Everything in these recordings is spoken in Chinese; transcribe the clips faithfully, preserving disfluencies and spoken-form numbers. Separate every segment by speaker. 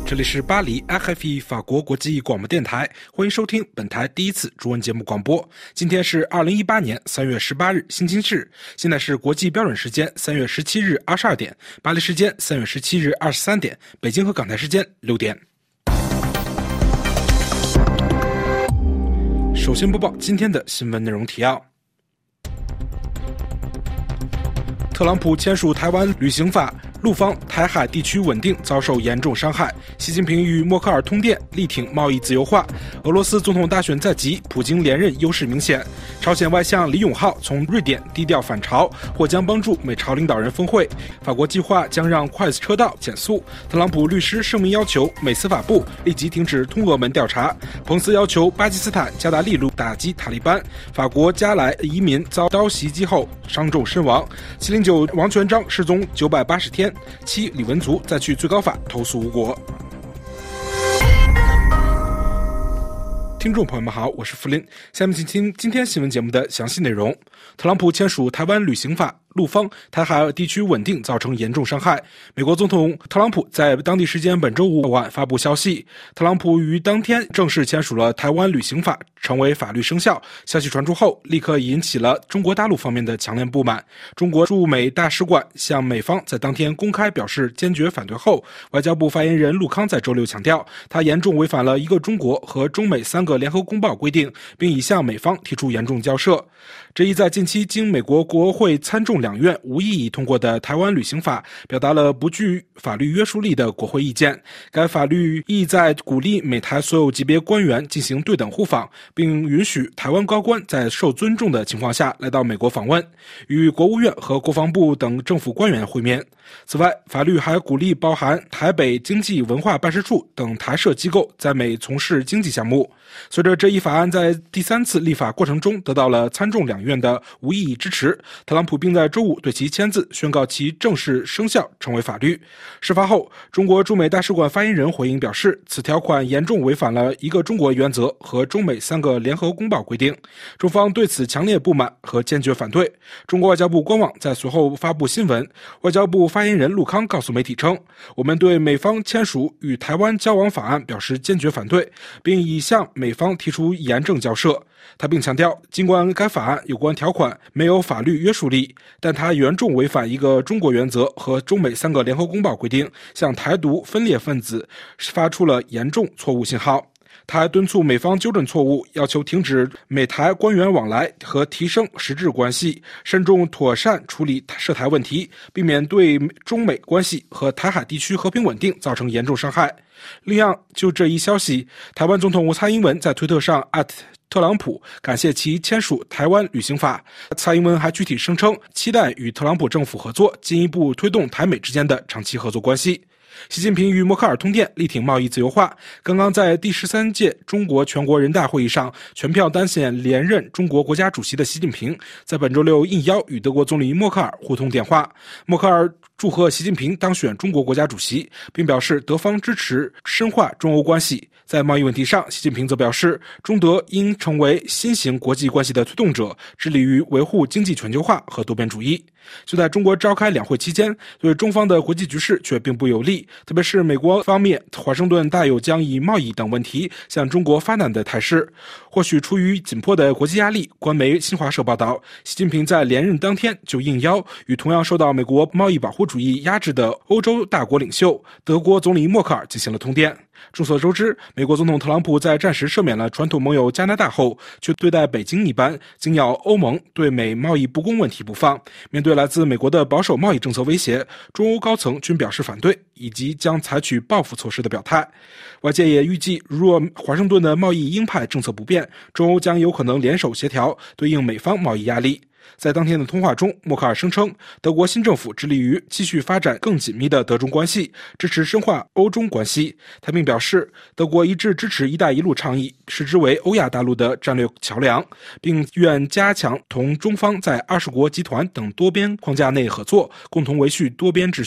Speaker 1: 这里是巴黎 R F I 法国国际广播电台，欢迎收听本台第一次中文节目广播。今天是二零一八年三月十八日星期日，现在是国际标准时间三月十七日二十二点，巴黎时间三月十七日二十三点，北京和港台时间六点。首先播报今天的新闻内容提要。特朗普签署台湾旅行法，陆方台海地区稳定遭受严重伤害。习近平与默克尔通电，力挺贸易自由化。俄罗斯总统大选在即，普京连任优势明显。朝鲜外相李永浩从瑞典低调返朝，或将帮助美朝领导人峰会。法国计划将让快车道减速。特朗普律师声明要求美司法部立即停止通俄门调查。彭斯要求巴基斯坦加大力度打击塔利班。法国加莱移民遭刀袭击后伤重身亡。七零九王全章失踪九百八十天。七李文足再去最高法投诉无果。听众朋友们好，我是福林，下面请听今天新闻节目的详细内容。特朗普签署台湾旅行法，陆方台海地区稳定造成严重伤害。美国总统特朗普在当地时间本周五晚发布消息，特朗普于当天正式签署了台湾旅行法，成为法律生效。消息传出后，立刻引起了中国大陆方面的强烈不满。中国驻美大使馆向美方在当天公开表示坚决反对后，外交部发言人陆康在周六强调，他严重违反了一个中国和中美三个联合公报规定，并已向美方提出严重交涉。这一在近期经美国国会参众两院无异议通过的台湾旅行法，表达了不具法律约束力的国会意见。该法律意在鼓励美台所有级别官员进行对等互访，并允许台湾高官在受尊重的情况下来到美国访问，与国务院和国防部等政府官员会面。此外，法律还鼓励包含台北经济文化办事处等台设机构在美从事经济项目。随着这一法案在第三次立法过程中得到了参众两院的无异议支持，特朗普并在周五对其签字，宣告其正式生效，成为法律。事发后，中国驻美大使馆发言人回应表示，此条款严重违反了一个中国原则和中美三个联合公报规定，中方对此强烈不满和坚决反对。中国外交部官网在随后发布新闻，外交部发言人陆康告诉媒体称，我们对美方签署与台湾交往法案表示坚决反对，并已向美方提出严正交涉。他并强调，尽管该法案有关条款没有法律约束力，但它严重违反一个中国原则和中美三个联合公报规定，向台独分裂分子发出了严重错误信号。他还敦促美方纠正错误，要求停止美台官员往来和提升实质关系，慎重妥善处理涉台问题，避免对中美关系和台海地区和平稳定造成严重伤害。另样，就这一消息，台湾总统蔡英文在推特上 at特朗普感谢其签署台湾旅行法。蔡英文还具体声称，期待与特朗普政府合作，进一步推动台美之间的长期合作关系。习近平与默克尔通电，力挺贸易自由化。刚刚在第十三届中国全国人大会议上全票当选连任中国国家主席的习近平，在本周六应邀与德国总理默克尔互通电话。默克尔祝贺习近平当选中国国家主席，并表示德方支持深化中欧关系。在贸易问题上，习近平则表示，中德应成为新型国际关系的推动者，致力于维护经济全球化和多边主义。就在中国召开两会期间，对中方的国际局势却并不有利，特别是美国方面，华盛顿大有将以贸易等问题向中国发难的态势。或许出于紧迫的国际压力，官媒新华社报道，习近平在连任当天就应邀与同样受到美国贸易保护主义压制的欧洲大国领袖德国总理默克尔进行了通电。众所周知，美国总统特朗普在暂时赦免了传统盟友加拿大后，却对待北京一般紧咬欧盟对美贸易不公问题不放。面对来自美国的保守贸易政策威胁，中欧高层均表示反对，以及将采取报复措施的表态。外界也预计，若华盛顿的贸易鹰派政策不变，中欧将有可能联手协调，对应美方贸易压力。在当天的通话中，默克尔声称，德国新政府致力于继续发展更紧密的德中关系，支持深化欧中关系。他并表示，德国一致支持“一带一路”倡议，视之为欧亚大陆的战略桥梁，并愿加强同中方在二十国集团等多边框架内合作，共同维续多边秩序。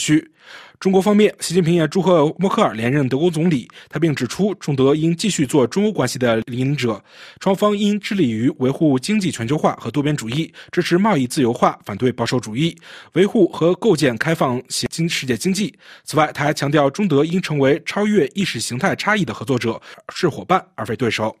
Speaker 1: 中国方面，习近平也祝贺默克尔连任德国总理，他并指出，中德应继续做中欧关系的领引者，双方应致力于维护经济全球化和多边主义，支持贸易自由化，反对保守主义，维护和构建开放型世界经济。此外，他还强调，中德应成为超越意识形态差异的合作者，是伙伴而非对手。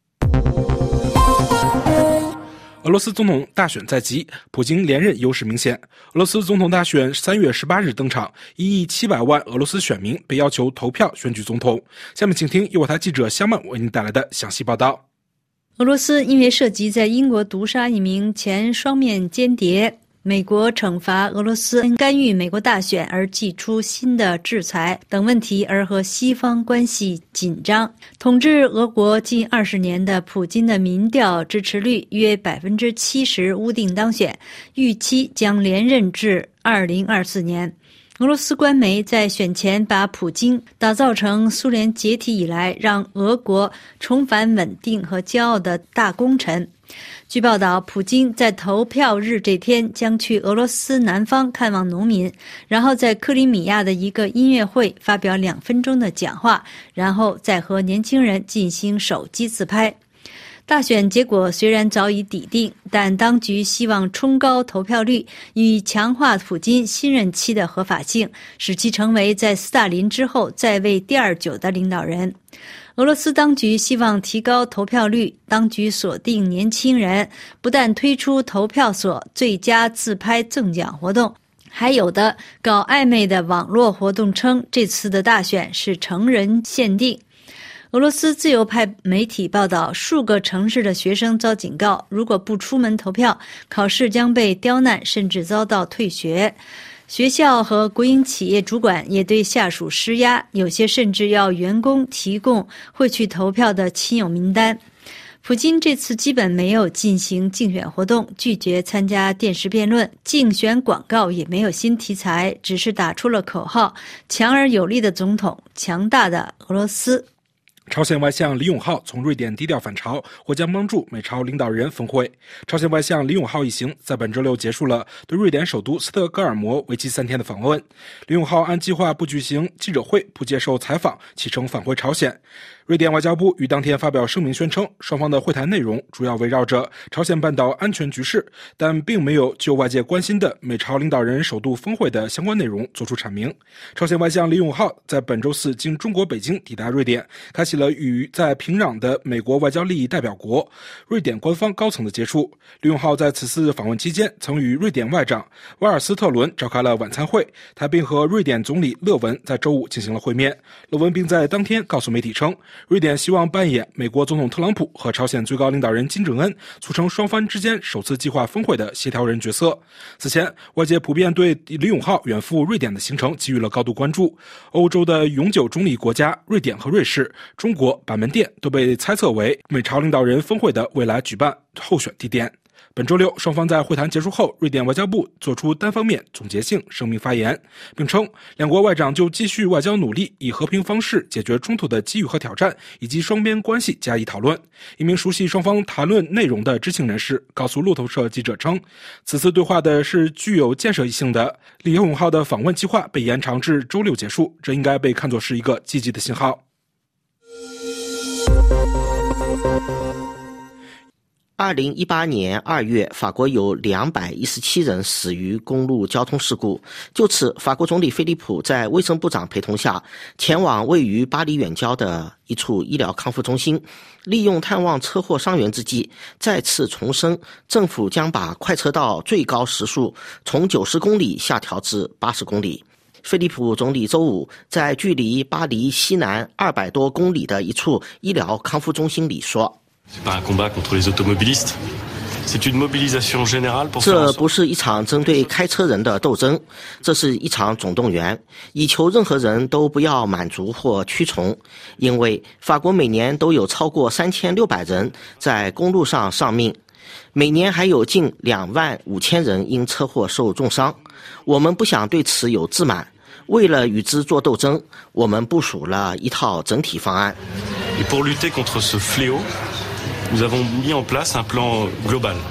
Speaker 1: 俄罗斯总统大选在即，普京连任优势明显。俄罗斯总统大选三月十八日登场，一亿七百万俄罗斯选民被要求投票选举总统。下面请听由我台记者香曼为您带来的详细报道。
Speaker 2: 俄罗斯因为涉及在英国毒杀一名前双面间谍，美国惩罚俄罗斯干预美国大选而祭出新的制裁等问题而和西方关系紧张。统治俄国近二十年的普京的民调支持率约百分之七十屋定当选，预期将连任至二零二四年。俄罗斯官媒在选前把普京打造成苏联解体以来让俄国重返稳定和骄傲的大功臣。据报道，普京在投票日这天将去俄罗斯南方看望农民，然后在克里米亚的一个音乐会发表两分钟的讲话，然后再和年轻人进行手机自拍。大选结果虽然早已底定，但当局希望冲高投票率，以强化普京新任期的合法性，使其成为在斯大林之后在位第二久的领导人。俄罗斯当局希望提高投票率，当局锁定年轻人，不但推出投票所最佳自拍赠奖活动，还有的搞暧昧的网络活动称这次的大选是成人限定。俄罗斯自由派媒体报道，数个城市的学生遭警告，如果不出门投票，考试将被刁难，甚至遭到退学。学校和国营企业主管也对下属施压，有些甚至要员工提供会去投票的亲友名单。普京这次基本没有进行竞选活动，拒绝参加电视辩论，竞选广告也没有新题材，只是打出了口号：强而有力的总统，强大的俄罗斯。
Speaker 1: 朝鲜外相李永浩从瑞典低调返朝，或将帮助美朝领导人峰会。朝鲜外相李永浩一行在本周六结束了对瑞典首都斯德哥尔摩为期三天的访问。李永浩按计划不举行记者会，不接受采访，启程返回朝鲜。瑞典外交部于当天发表声明宣称，双方的会谈内容主要围绕着朝鲜半岛安全局势，但并没有就外界关心的美朝领导人首度峰会的相关内容作出阐明。朝鲜外相李永浩在本周四经中国北京抵达瑞典，开启了与在平壤的美国外交利益代表国瑞典官方高层的接触。李永浩在此次访问期间曾与瑞典外长瓦尔斯特伦召开了晚餐会，他并和瑞典总理勒文在周五进行了会面。勒文并在当天告诉媒体称，瑞典希望扮演美国总统特朗普和朝鲜最高领导人金正恩促成双方之间首次计划峰会的协调人角色。此前，外界普遍对李永浩远赴瑞典的行程给予了高度关注。欧洲的永久中立国家瑞典和瑞士、中国、板门店都被猜测为美朝领导人峰会的未来举办候选地点。本周六，双方在会谈结束后，瑞典外交部作出单方面总结性声明发言，并称两国外长就继续外交努力，以和平方式解决冲突的机遇和挑战，以及双边关系加以讨论。一名熟悉双方谈论内容的知情人士告诉路透社记者称，此次对话的是具有建设性的。李永浩的访问计划被延长至周六结束，这应该被看作是一个积极的信号。
Speaker 3: 二零一八年二月，法国有两百一十七人死于公路交通事故。就此，法国总理菲利普在卫生部长陪同下，前往位于巴黎远郊的一处医疗康复中心，利用探望车祸伤员之际，再次重申政府将把快车道最高时速从九十公里下调至八十公里。菲利普总理周五在距离巴黎西南二百多公里的一处医疗康复中心里说，这不是一场针对开车人的斗争，这是一场总动员，以求任何人都不要满足或屈从。因为法国每年都有超过三千六百人在公路上丧命，每年还有近两万五千人因车祸受重伤。我们不想对此有自满，为了与之做斗争，我们部署了一套整体方案。
Speaker 4: Et pour lutter contre ce fléau, nous avons mis en place un plan global.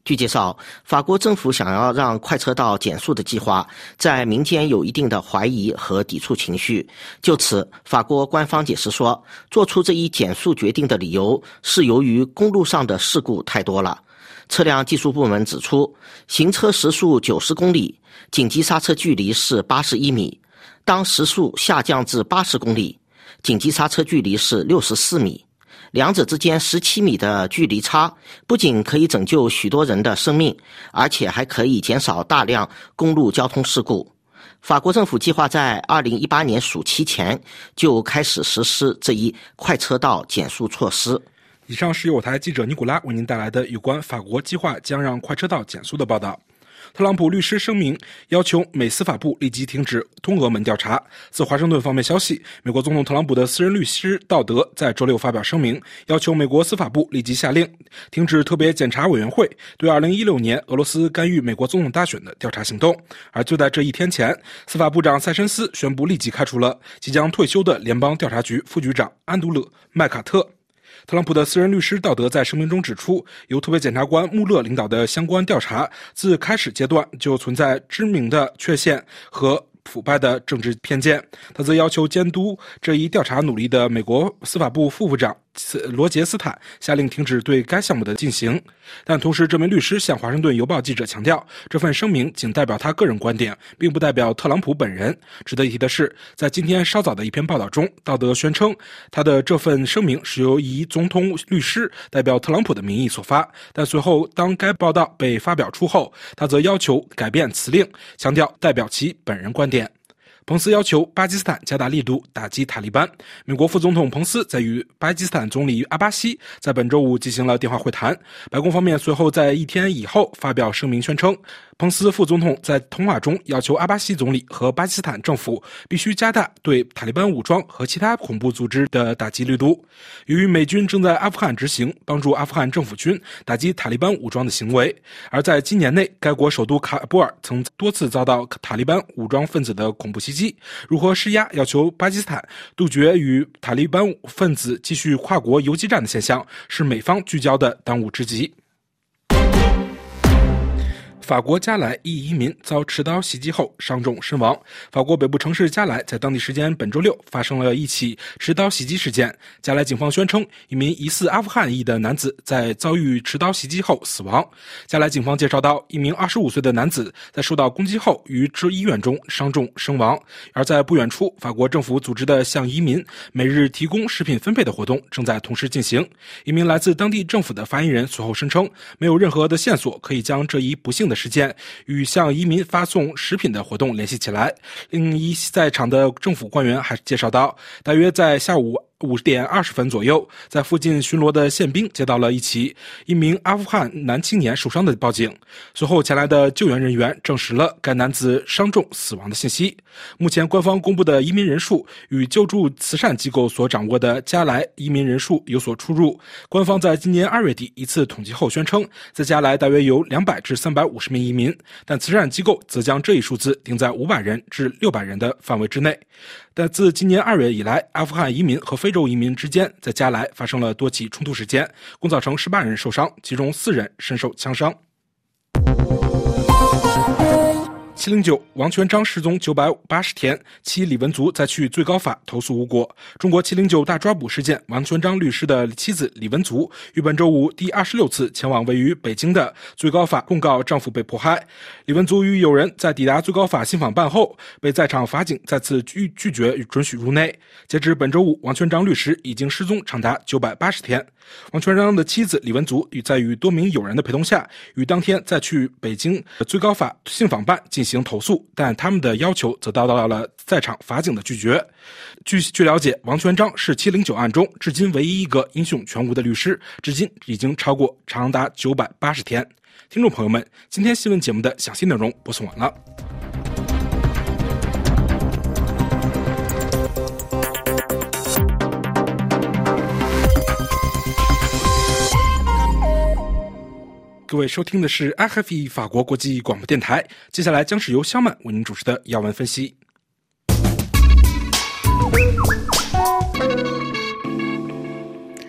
Speaker 3: 据介绍，法国政府想要让快车道减速的计划在民间有一定的怀疑和抵触情绪。就此，法国官方解释说，做出这一减速决定的理由是由于公路上的事故太多了。车辆技术部门指出，行车时速九十公里，紧急刹车距离是八十一米，当时速下降至八十公里，紧急刹车距离是六十四米。两者之间十七米的距离差，不仅可以拯救许多人的生命，而且还可以减少大量公路交通事故。法国政府计划在二零一八年暑期前就开始实施这一快车道减速措施。
Speaker 1: 以上是由我台记者尼古拉为您带来的有关法国计划将让快车道减速的报道。特朗普律师声明，要求美司法部立即停止通俄门调查。自华盛顿方面消息，美国总统特朗普的私人律师道德在周六发表声明，要求美国司法部立即下令停止特别检察委员会对二零一六年俄罗斯干预美国总统大选的调查行动。而就在这一天前，司法部长塞申斯宣布立即开除了即将退休的联邦调查局副局长安杜勒·麦卡特。特朗普的私人律师道德在声明中指出，由特别检察官穆勒领导的相关调查自开始阶段就存在知名的缺陷和腐败的政治偏见。他则要求监督这一调查努力的美国司法部副部长罗杰斯坦下令停止对该项目的进行。但同时，这名律师向华盛顿邮报记者强调，这份声明仅代表他个人观点，并不代表特朗普本人。值得一提的是，在今天稍早的一篇报道中，道德宣称他的这份声明是由以总统律师代表特朗普的名义所发，但随后当该报道被发表出后，他则要求改变辞令，强调代表其本人观点。彭斯要求巴基斯坦加大力度打击塔利班。美国副总统彭斯在与巴基斯坦总理阿巴西在本周五进行了电话会谈。白宫方面随后在一天以后发表声明宣称，彭斯副总统在通话中要求阿巴西总理和巴基斯坦政府必须加大对塔利班武装和其他恐怖组织的打击力度。由于美军正在阿富汗执行帮助阿富汗政府军打击塔利班武装的行为，而在今年内该国首都喀布尔曾多次遭到塔利班武装分子的恐怖袭击。如何施压要求巴基斯坦杜绝与塔利班分子继续跨国游击战的现象，是美方聚焦的当务之急。法国加莱一移民遭持刀袭击后伤重身亡。法国北部城市加莱在当地时间本周六发生了一起持刀袭击事件。加莱警方宣称，一名疑似阿富汗裔的男子在遭遇持刀袭击后死亡。加莱警方介绍到，一名二十五岁的男子在受到攻击后于至医院中伤重身亡。而在不远处，法国政府组织的向移民每日提供食品分配的活动正在同时进行。一名来自当地政府的发言人随后声称，没有任何的线索可以将这一不幸的事件与向移民发送食品的活动联系起来。另一在场的政府官员还介绍到，大约在下午五点二十分左右，在附近巡逻的宪兵接到了一起一名阿富汗男青年受伤的报警。随后前来的救援人员证实了该男子伤重死亡的信息。目前官方公布的移民人数与救助慈善机构所掌握的加莱移民人数有所出入。官方在今年二月底一次统计后宣称，在加莱大约有两百至三百五十名移民，但慈善机构则将这一数字定在五百人至六百人的范围之内。但自今年二月以来，阿富汗移民和非洲移民之间在加莱发生了多起冲突事件，共造成十八人受伤，其中四人身受枪伤。七零九王全璋失踪九百八十天，其李文足再去最高法投诉无果。中国七零九大抓捕事件，王全璋律师的妻子李文足于本周五第二十六次前往位于北京的最高法控告丈夫被迫害。李文足与友人在抵达最高法信访办后，被在场法警再次拒拒绝准许入内。截至本周五，王全璋律师已经失踪长达九百八十天。王全璋的妻子李文足与在与多名友人的陪同下，于当天再去北京最高法信访办进行投诉，但他们的要求则遭到了在场法警的拒绝。据据了解，王全璋是七零九案中至今唯一一个英雄全无的律师，至今已经超过长达九百八十天。听众朋友们，今天新闻节目的详细内容播送完了。各位收听的是 R F I 法国国际广播电台，接下来将是由肖曼为您主持的要闻分析。
Speaker 2: 听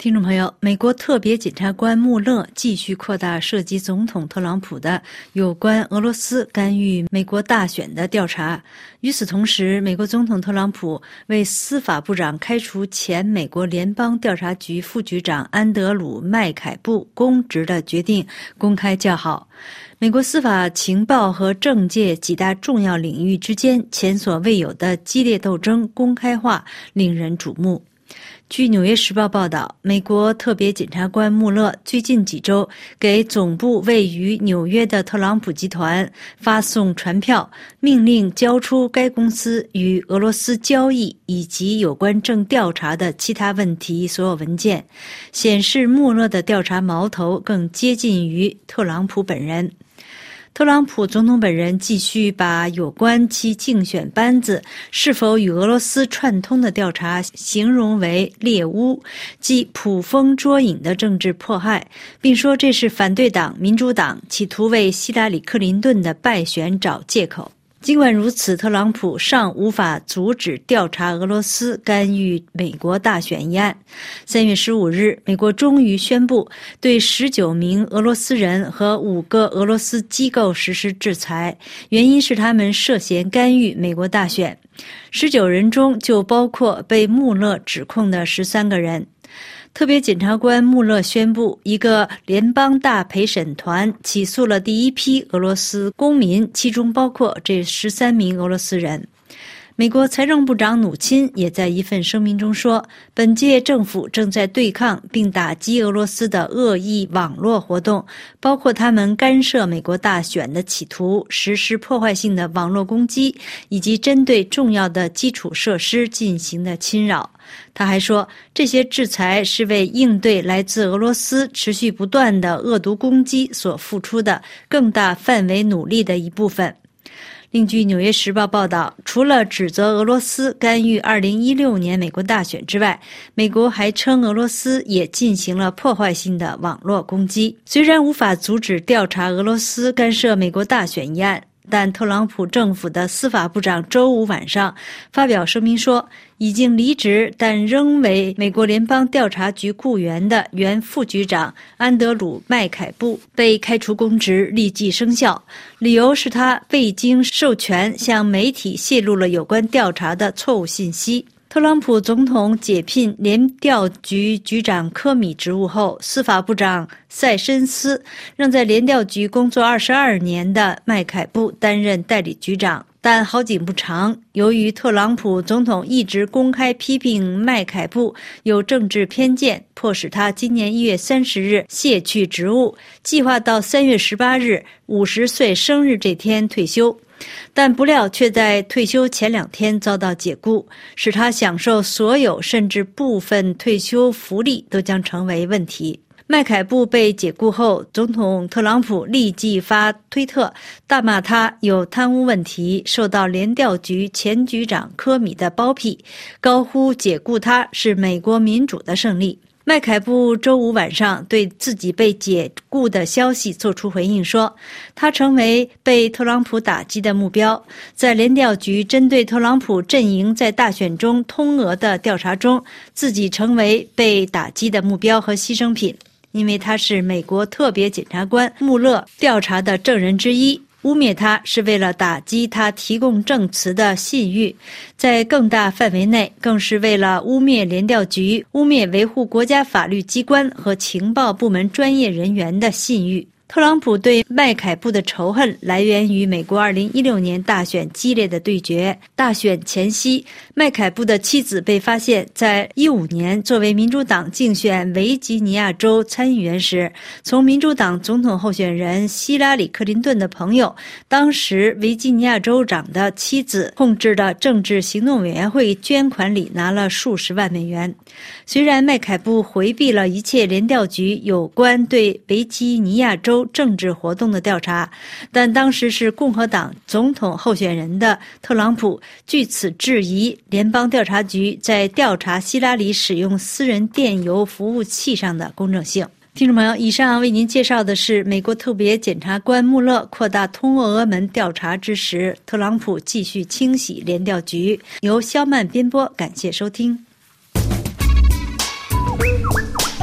Speaker 2: 听众朋友，美国特别检察官穆勒继续扩大涉及总统特朗普的有关俄罗斯干预美国大选的调查。与此同时，美国总统特朗普为司法部长开除前美国联邦调查局副局长安德鲁·麦凯布公职的决定公开叫好。美国司法、情报和政界几大重要领域之间前所未有的激烈斗争公开化，令人瞩目。据《纽约时报》报道，美国特别检察官穆勒最近几周给总部位于纽约的特朗普集团发送传票，命令交出该公司与俄罗斯交易以及有关正调查的其他问题所有文件，显示穆勒的调查矛头更接近于特朗普本人。特朗普总统本人继续把有关其竞选班子是否与俄罗斯串通的调查形容为猎巫，即捕风捉影的政治迫害，并说这是反对党民主党企图为希拉里·克林顿的败选找借口。尽管如此，特朗普尚无法阻止调查俄罗斯干预美国大选一案。三月十五日，美国终于宣布对十九名俄罗斯人和五个俄罗斯机构实施制裁，原因是他们涉嫌干预美国大选。十九人中就包括被穆勒指控的十三个人。特别检察官穆勒宣布，一个联邦大陪审团起诉了第一批俄罗斯公民，其中包括这十三名俄罗斯人。美国财政部长努钦也在一份声明中说，本届政府正在对抗并打击俄罗斯的恶意网络活动，包括他们干涉美国大选的企图、实施破坏性的网络攻击，以及针对重要的基础设施进行的侵扰。他还说，这些制裁是为应对来自俄罗斯持续不断的恶毒攻击所付出的更大范围努力的一部分。另据《纽约时报》报道，除了指责俄罗斯干预二零一六年美国大选之外，美国还称俄罗斯也进行了破坏性的网络攻击。虽然无法阻止调查俄罗斯干涉美国大选一案，但特朗普政府的司法部长周五晚上发表声明说，已经离职但仍为美国联邦调查局雇员的原副局长安德鲁·麦凯布被开除公职立即生效，理由是他未经授权向媒体泄露了有关调查的错误信息。特朗普总统解聘联调局局长科米职务后，司法部长塞申斯让在联调局工作二十二年的麦凯布担任代理局长。但好景不长，由于特朗普总统一直公开批评麦凯布有政治偏见，迫使他今年一月三十日卸去职务，计划到三月十八日五十岁生日这天退休。但不料却在退休前两天遭到解雇，使他享受所有甚至部分退休福利都将成为问题。麦凯布被解雇后，总统特朗普立即发推特大骂他有贪污问题，受到联调局前局长科米的包庇，高呼解雇他是美国民主的胜利。麦凯布周五晚上对自己被解雇的消息作出回应说，他成为被特朗普打击的目标。在联调局针对特朗普阵营在大选中通俄的调查中，自己成为被打击的目标和牺牲品，因为他是美国特别检察官穆勒调查的证人之一。污蔑他是为了打击他提供证词的信誉，在更大范围内更是为了污蔑联调局、污蔑维护国家法律机关和情报部门专业人员的信誉。特朗普对麦凯布的仇恨来源于美国二零一六年大选激烈的对决。大选前夕，麦凯布的妻子被发现在一五年作为民主党竞选维吉尼亚州参议员时，从民主党总统候选人希拉里·克林顿的朋友，当时维吉尼亚州长的妻子控制的政治行动委员会捐款里拿了数十万美元。虽然麦凯布回避了一切联调局有关对维吉尼亚州政治活动的调查，但当时是共和党总统候选人的特朗普据此质疑联邦调查局在调查希拉里使用私人电邮服务器上的公正性。听众朋友，以上为您介绍的是美国特别检察官穆勒扩大通俄门调查之时，特朗普继续清洗联调局。由肖曼编播，感谢收听。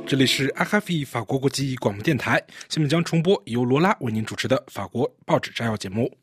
Speaker 1: 这里是 R F I 法国国际广播电台，下面将重播由罗拉为您主持的法国报纸摘要节目。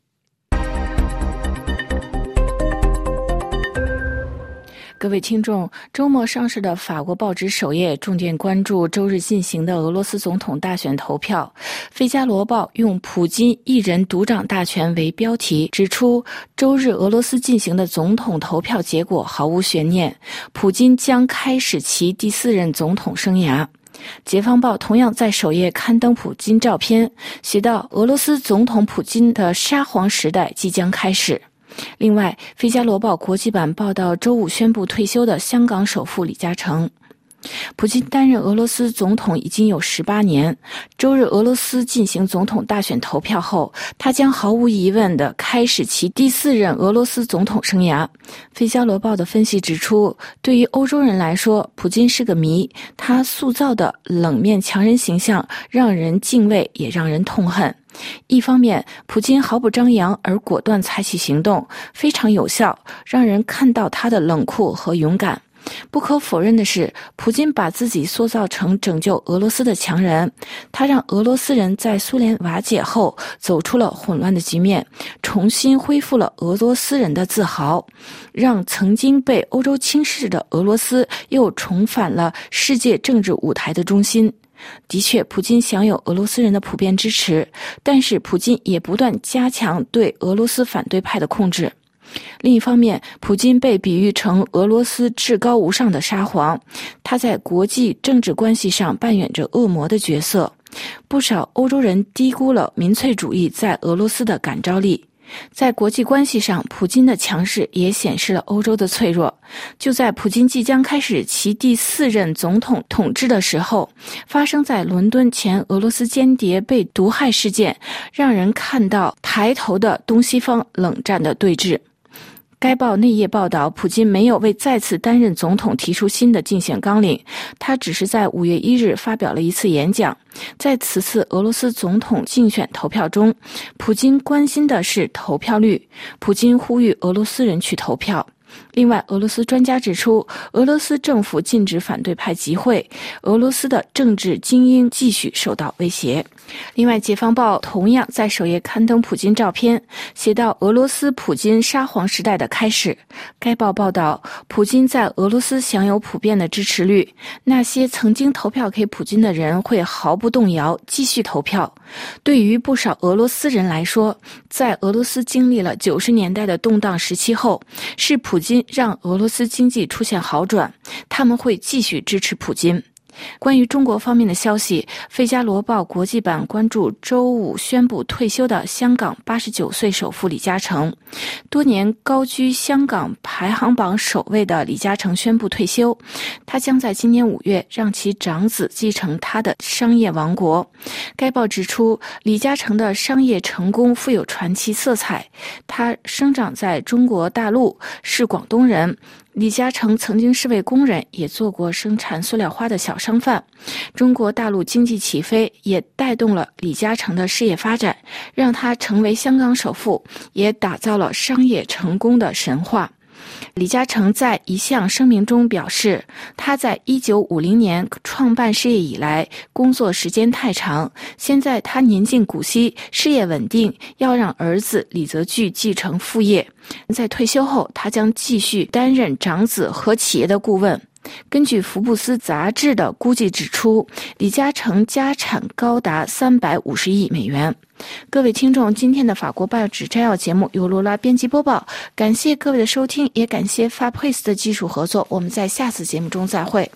Speaker 4: 各位听众，周末上市的法国报纸首页重点关注周日进行的俄罗斯总统大选投票。《费加罗报》用普京一人独掌大权为标题，指出周日俄罗斯进行的总统投票结果毫无悬念，普京将开始其第四任总统生涯。《解放报》同样在首页刊登普京照片，写道：俄罗斯总统普京的沙皇时代即将开始。另外，《费加罗报》国际版报道周五宣布退休的香港首富李嘉诚。普京担任俄罗斯总统已经有十八年，周日俄罗斯进行总统大选投票后，他将毫无疑问地开始其第四任俄罗斯总统生涯。费加罗报的分析指出，对于欧洲人来说，普京是个谜，他塑造的冷面强人形象让人敬畏也让人痛恨。一方面，普京毫不张扬而果断采取行动，非常有效，让人看到他的冷酷和勇敢。不可否认的是，普京把自己塑造成拯救俄罗斯的强人，他让俄罗斯人在苏联瓦解后走出了混乱的局面，重新恢复了俄罗斯人的自豪，让曾经被欧洲轻视的俄罗斯又重返了世界政治舞台的中心。的确，普京享有俄罗斯人的普遍支持，但是普京也不断加强对俄罗斯反对派的控制。另一方面，普京被比喻成俄罗斯至高无上的沙皇，他在国际政治关系上扮演着恶魔的角色。不少欧洲人低估了民粹主义在俄罗斯的感召力。在国际关系上，普京的强势也显示了欧洲的脆弱。就在普京即将开始其第四任总统统治的时候，发生在伦敦前俄罗斯间谍被毒害事件，让人看到抬头的东西方冷战的对峙。该报内页报道，普京没有为再次担任总统提出新的竞选纲领，他只是在五月一日发表了一次演讲。在此次俄罗斯总统竞选投票中，普京关心的是投票率，普京呼吁俄罗斯人去投票。另外，俄罗斯专家指出，俄罗斯政府禁止反对派集会，俄罗斯的政治精英继续受到威胁。另外，《解放报》同样在首页刊登普京照片，写到俄罗斯普京沙皇时代的开始。该报报道，普京在俄罗斯享有普遍的支持率，那些曾经投票给普京的人会毫不动摇继续投票。对于不少俄罗斯人来说，在俄罗斯经历了九十年代的动荡时期后，是普京让俄罗斯经济出现好转，他们会继续支持普京。关于中国方面的消息，《费加罗报》国际版关注周五宣布退休的香港八十九岁首富李嘉诚。多年高居香港排行榜首位的李嘉诚宣布退休，他将在今年五月让其长子继承他的商业王国。该报指出，李嘉诚的商业成功富有传奇色彩，他生长在中国大陆，是广东人。李嘉诚曾经是位工人，也做过生产塑料花的小商贩。中国大陆经济起飞，也带动了李嘉诚的事业发展，让他成为香港首富，也打造了商业成功的神话。李嘉诚在一项声明中表示，他在一九五零年创办事业以来，工作时间太长，现在他年近古稀，事业稳定，要让儿子李泽钜继承父业。在退休后，他将继续担任长子和企业的顾问。根据福布斯杂志的估计指出，李嘉诚家产高达三百五十亿美元。各位听众，今天的法国报纸摘要节目由罗拉编辑播报，感谢各位的收听，也感谢 F A P R I S 的技术合作，我们在下次节目中再会。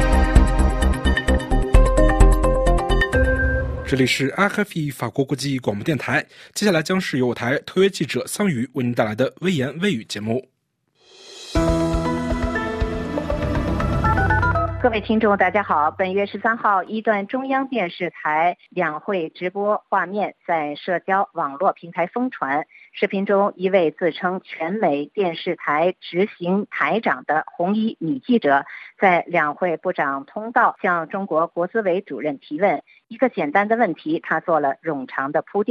Speaker 1: 这里是 R F I 法国国际广播电台，接下来将是由我台特约记者桑宇为您带来的微言微语节目。
Speaker 5: 各位听众大家好，本月十三号，一段中央电视台两会直播画面在社交网络平台疯传。视频中，一位自称全美电视台执行台长的红衣女记者在两会部长通道向中国国资委主任提问，一个简单的问题她做了冗长的铺垫。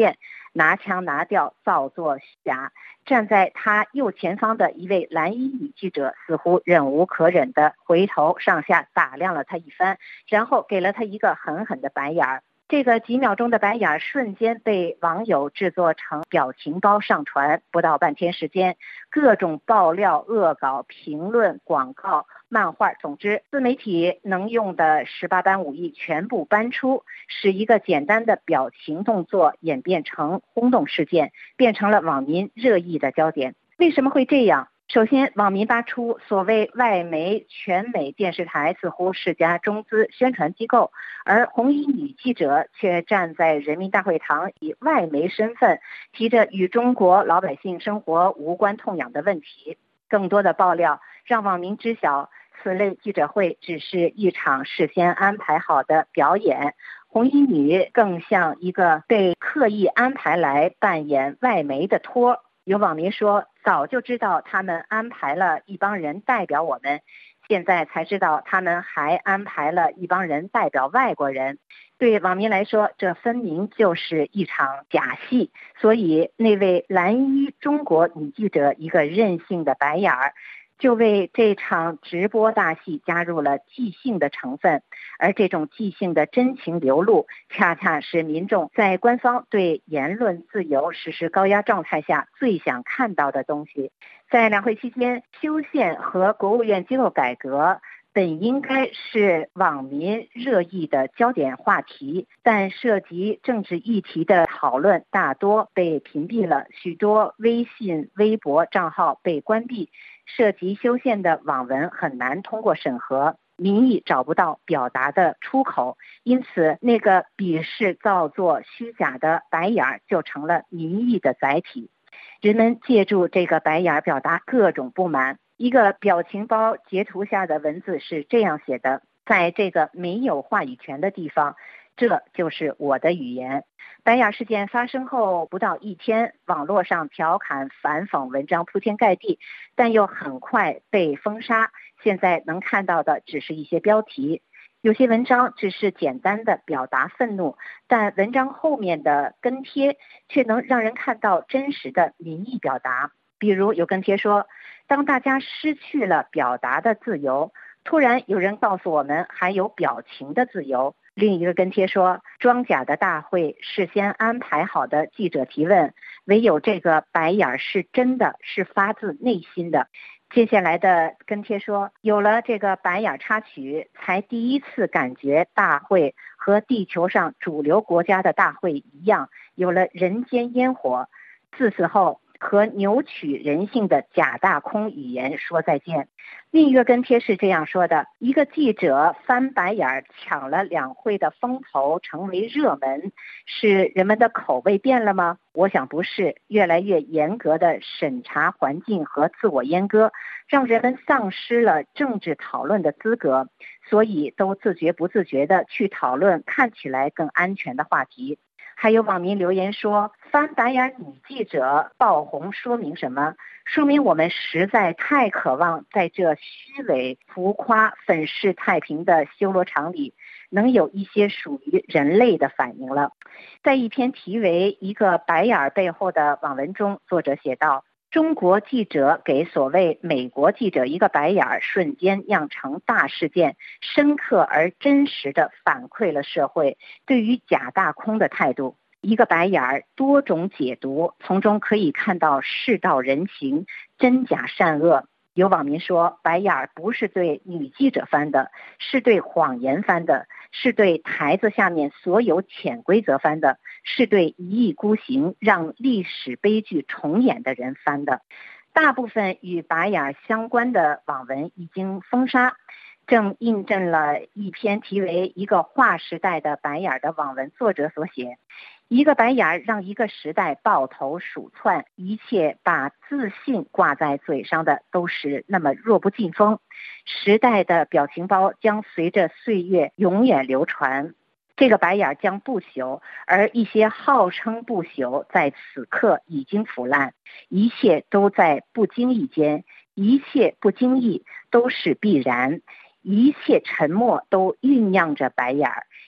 Speaker 5: 拿腔拿调，造作虚假。站在他右前方的一位蓝衣女记者似乎忍无可忍地回头上下打量了他一番，然后给了他一个狠狠的白眼儿。这个几秒钟的白眼瞬间被网友制作成表情包上传，不到半天时间，各种爆料、恶搞、评论、广告、漫画，总之自媒体能用的十八般武艺全部搬出，使一个简单的表情动作演变成轰动事件，变成了网民热议的焦点。为什么会这样？首先，网民扒出所谓外媒全美电视台似乎是家中资宣传机构，而红衣女记者却站在人民大会堂，以外媒身份提着与中国老百姓生活无关痛痒的问题。更多的爆料让网民知晓，此类记者会只是一场事先安排好的表演，红衣女更像一个被刻意安排来扮演外媒的托。有网民说，早就知道他们安排了一帮人代表我们，现在才知道他们还安排了一帮人代表外国人。对网民来说，这分明就是一场假戏，所以那位蓝衣中国女记者一个任性的白眼儿，就为这场直播大戏加入了即兴的成分，而这种即兴的真情流露，恰恰是民众在官方对言论自由实施高压状态下最想看到的东西。在两会期间，修宪和国务院机构改革本应该是网民热议的焦点话题，但涉及政治议题的讨论大多被屏蔽了，许多微信、微博账号被关闭，涉及修宪的网文很难通过审核，民意找不到表达的出口，因此那个鄙视造作虚假的白眼就成了民意的载体。人们借助这个白眼表达各种不满。一个表情包截图下的文字是这样写的：在这个没有话语权的地方，这就是我的语言。白眼事件发生后不到一天，网络上调侃反讽文章铺天盖地，但又很快被封杀。现在能看到的只是一些标题，有些文章只是简单的表达愤怒，但文章后面的跟帖却能让人看到真实的民意表达。比如有跟帖说，当大家失去了表达的自由，突然有人告诉我们还有表情的自由。另一个跟帖说，装假的大会，事先安排好的记者提问，唯有这个白眼是真的，是发自内心的。接下来的跟帖说，有了这个白眼插曲，才第一次感觉大会和地球上主流国家的大会一样，有了人间烟火。自此后，和扭曲人性的假大空语言说再见。另一个跟帖是这样说的：一个记者翻白眼抢了两会的风头，成为热门，是人们的口味变了吗？我想不是，越来越严格的审查环境和自我阉割，让人们丧失了政治讨论的资格，所以都自觉不自觉地去讨论看起来更安全的话题。还有网民留言说，翻白眼女记者爆红说明什么？说明我们实在太渴望在这虚伪、浮夸、粉饰太平的修罗场里，能有一些属于人类的反应了。在一篇题为《一个白眼背后的网文》中，作者写道，中国记者给所谓美国记者一个白眼，瞬间酿成大事件，深刻而真实地反馈了社会对于假大空的态度。一个白眼多种解读，从中可以看到世道人情，真假善恶。有网民说，白眼不是对女记者翻的，是对谎言翻的，是对台子下面所有潜规则翻的，是对一意孤行让历史悲剧重演的人翻的。大部分与白眼相关的网文已经封杀，正印证了一篇题为《一个划时代的白眼》的网文作者所写。一个白眼让一个时代抱头鼠窜，一切把自信挂在嘴上的都是那么弱不禁风。时代的表情包将随着岁月永远流传，这个白眼将不朽，而一些号称不朽在此刻已经腐烂。一切都在不经意间，一切不经意都是必然，一切沉默都酝酿着白眼，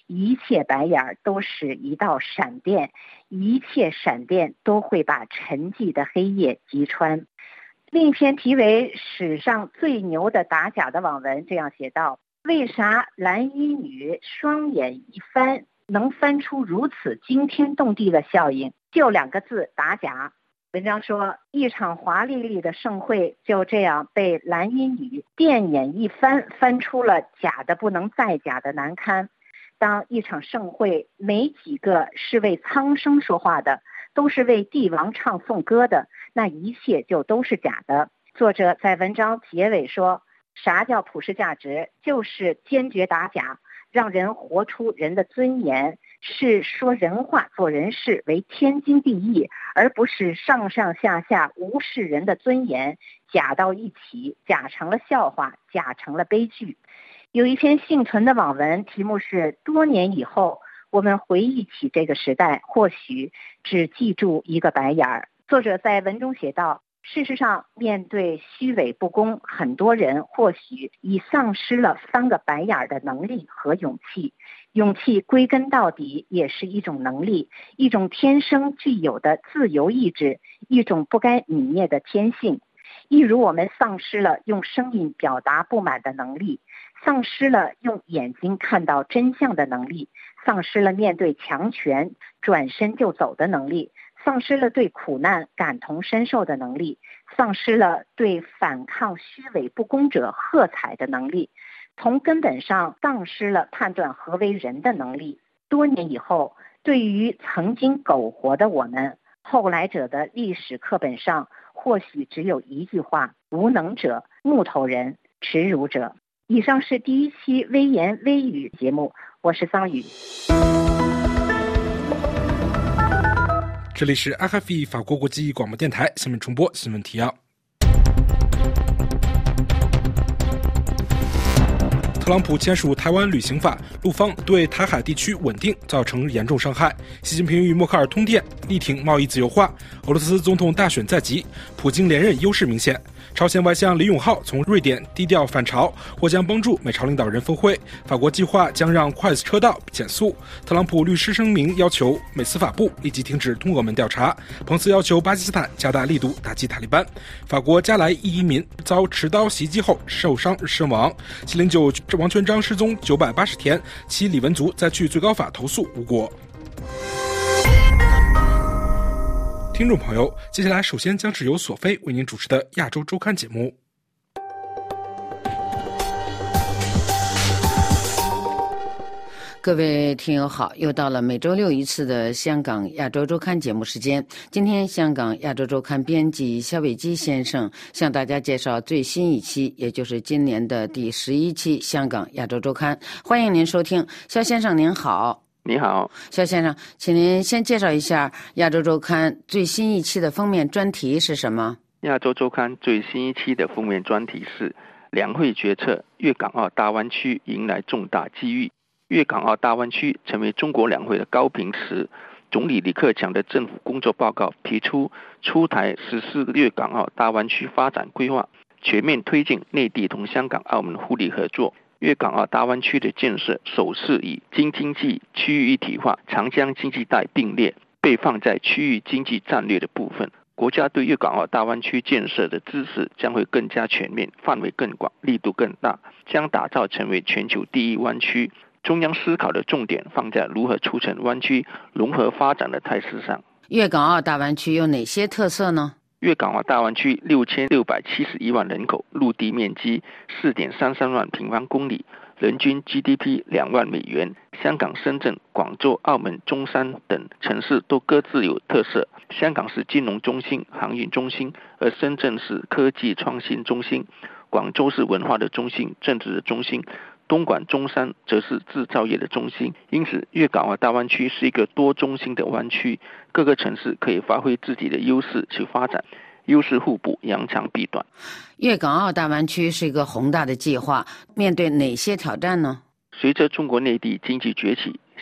Speaker 5: 一切白眼都是一道闪电，一切闪电都会把沉寂的黑夜击穿。另一篇题为史上最牛的打假的网文这样写道：为啥蓝衣女双眼一翻能翻出如此惊天动地的效应？就两个字，打假。文章说，一场华丽丽的盛会就这样被蓝衣女电眼一翻，翻出了假的不能再假的难堪。当一场盛会没几个是为苍生说话的，都是为帝王唱颂歌的，那一切就都是假的。作者在文章结尾说，啥叫普世价值？就是坚决打假，让人活出人的尊严，是说人话做人事为天经地义，而不是上上下下无视人的尊严，假到一起，假成了笑话，假成了悲剧。有一篇幸存的网文，题目是多年以后我们回忆起这个时代，或许只记住一个白眼儿。作者在文中写道，事实上，面对虚伪不公，很多人或许已丧失了翻个白眼的能力和勇气。勇气归根到底也是一种能力，一种天生具有的自由意志，一种不该泯灭的天性。一如我们丧失了用声音表达不满的能力，丧失了用眼睛看到真相的能力，丧失了面对强权转身就走的能力，丧失了对苦难感同身受的能力，丧失了对反抗虚伪不公者喝彩的能力，从根本上丧失了判断何为人的能力。多年以后，对于曾经苟活的我们，后来者的历史课本上或许只有一句话：无能者、木头人、耻辱者。以上是第一期微言微语节目，我是桑宇。
Speaker 1: 这里是 R F I 法国国际广播电台，下面重播新闻提要。特朗普签署台湾旅行法，陆方对台海地区稳定造成严重伤害。习近平与默克尔通电，力挺贸易自由化。俄罗斯总统大选在即，普京连任优势明显。朝鲜外相李永浩从瑞典低调返朝，或将帮助美朝领导人峰会。法国计划将让快车道减速。特朗普律师声明要求美司法部立即停止通俄门调查。彭斯要求巴基斯坦加大力度打击塔利班。法国加莱一移民遭持刀袭击后受伤身亡。七零九王全璋失踪九百八十天，其李文足再去最高法投诉无果。听众朋友，接下来首先将是由索菲为您主持的亚洲周刊节目。
Speaker 6: 各位听友好，又到了每周六一次的香港亚洲周刊节目时间。今天香港亚洲周刊编辑肖伟基先生向大家介绍最新一期，也就是今年的第十一期香港亚洲周刊。欢迎您收听。肖先生您好。
Speaker 7: 你好，
Speaker 6: 肖先生，请您先介绍一下亚洲周刊最新一期的封面专题是什么？
Speaker 7: 亚洲周刊最新一期的封面专题是两会决策，粤港澳大湾区迎来重大机遇。粤港澳大湾区成为中国两会的高频词。总理李克强的政府工作报告提出出台实施粤港澳大湾区发展规划，全面推进内地同香港、澳门互利合作。粤港澳大湾区的建设首次以京津冀区域一体化、长江经济带并列，被放在区域经济战略的部分。国家对粤港澳大湾区建设的支持将会更加全面，范围更广，力度更大，将打造成为全球第一湾区。中央思考的重点放在如何促成湾区融合发展的态势上。
Speaker 6: 粤港澳大湾区有哪些特色呢？
Speaker 7: 粤港澳大湾区六千六百七十一万人口，陆地面积四点三三万平方公里，人均 G D P 两万美元。香港、深圳、广州、澳门、中山等城市都各自有特色。香港是金融中心、航运中心，而深圳是科技创新中心，广州是文化的中心、政治的中心，东莞、中山则是制造业的中心。因此，粤港澳大湾区是一个多中心的湾区，各个城市可以发挥自己的优势去发展，优势互补，扬长避短。
Speaker 6: 粤港澳大湾区是一个宏大的计划，面对哪些挑战呢？
Speaker 7: 随着中国内地经济崛起，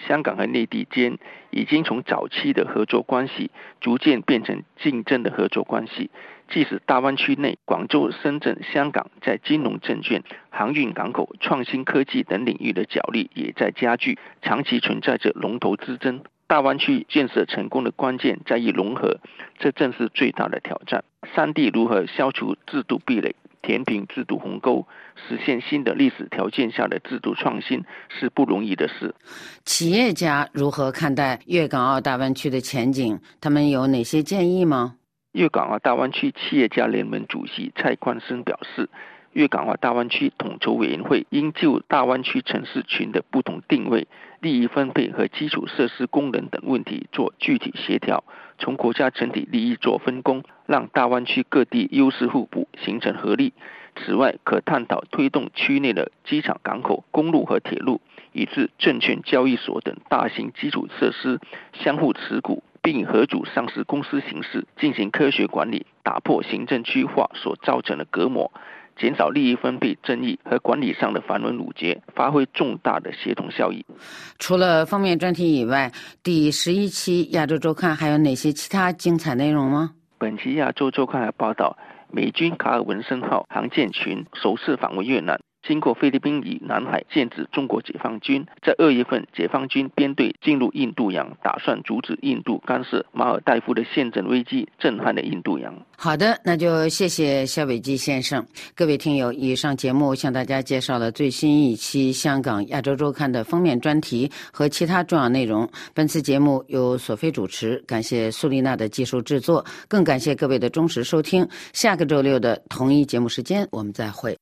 Speaker 7: 香港和内地间已经从早期的合作关系逐渐变成竞争的合作关系。即使大湾区内广州、深圳、香港在金融、证券、航运、港口、创新科技等领域的角力也在加剧，长期存在着龙头之争。大湾区建设成功的关键在于融合，这正是最大的挑战。三地如何消除制度壁垒，填平制度鸿沟，实现新的历史条件下的制度创新，是不容易的事。
Speaker 6: 企业家如何看待粤港澳大湾区的前景？他们有哪些建议吗？
Speaker 7: 粤港澳大湾区企业家联盟主席蔡冠生表示，粤港澳大湾区统筹委员会应就大湾区城市群的不同定位、利益分配和基础设施功能等问题做具体协调，从国家整体利益做分工，让大湾区各地优势互补，形成合力。此外，可探讨推动区内的机场、港口、公路和铁路，以至证券交易所等大型基础设施相互持股，并以合组上市公司形式进行科学管理，打破行政区划所造成的隔膜，减少利益分配争议和管理上的繁文缛节，发挥重大的协同效益。
Speaker 6: 除了封面专题以外，第十一期亚洲周刊还有哪些其他精彩内容吗？
Speaker 7: 本期亚洲周刊还报道，美军卡尔文森号航舰群首次访问越南，经过菲律宾与南海剑指中国解放军。在二月份，解放军编队进入印度洋，打算阻止印度干涉马尔代夫的宪政危机，震撼了印度洋。
Speaker 6: 好的，那就谢谢肖伟基先生。各位听友，以上节目向大家介绍了最新一期香港亚洲周刊的封面专题和其他重要内容。本次节目由索菲主持，感谢苏丽娜的技术制作，更感谢各位的忠实收听。下个周六的同一节目时间，我们再会。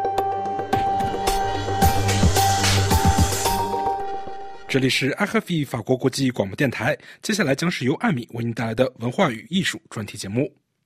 Speaker 1: 这里是 R F I 法国国际广播电台，接下来将是由艾米为您带来的文化与艺术专题节目。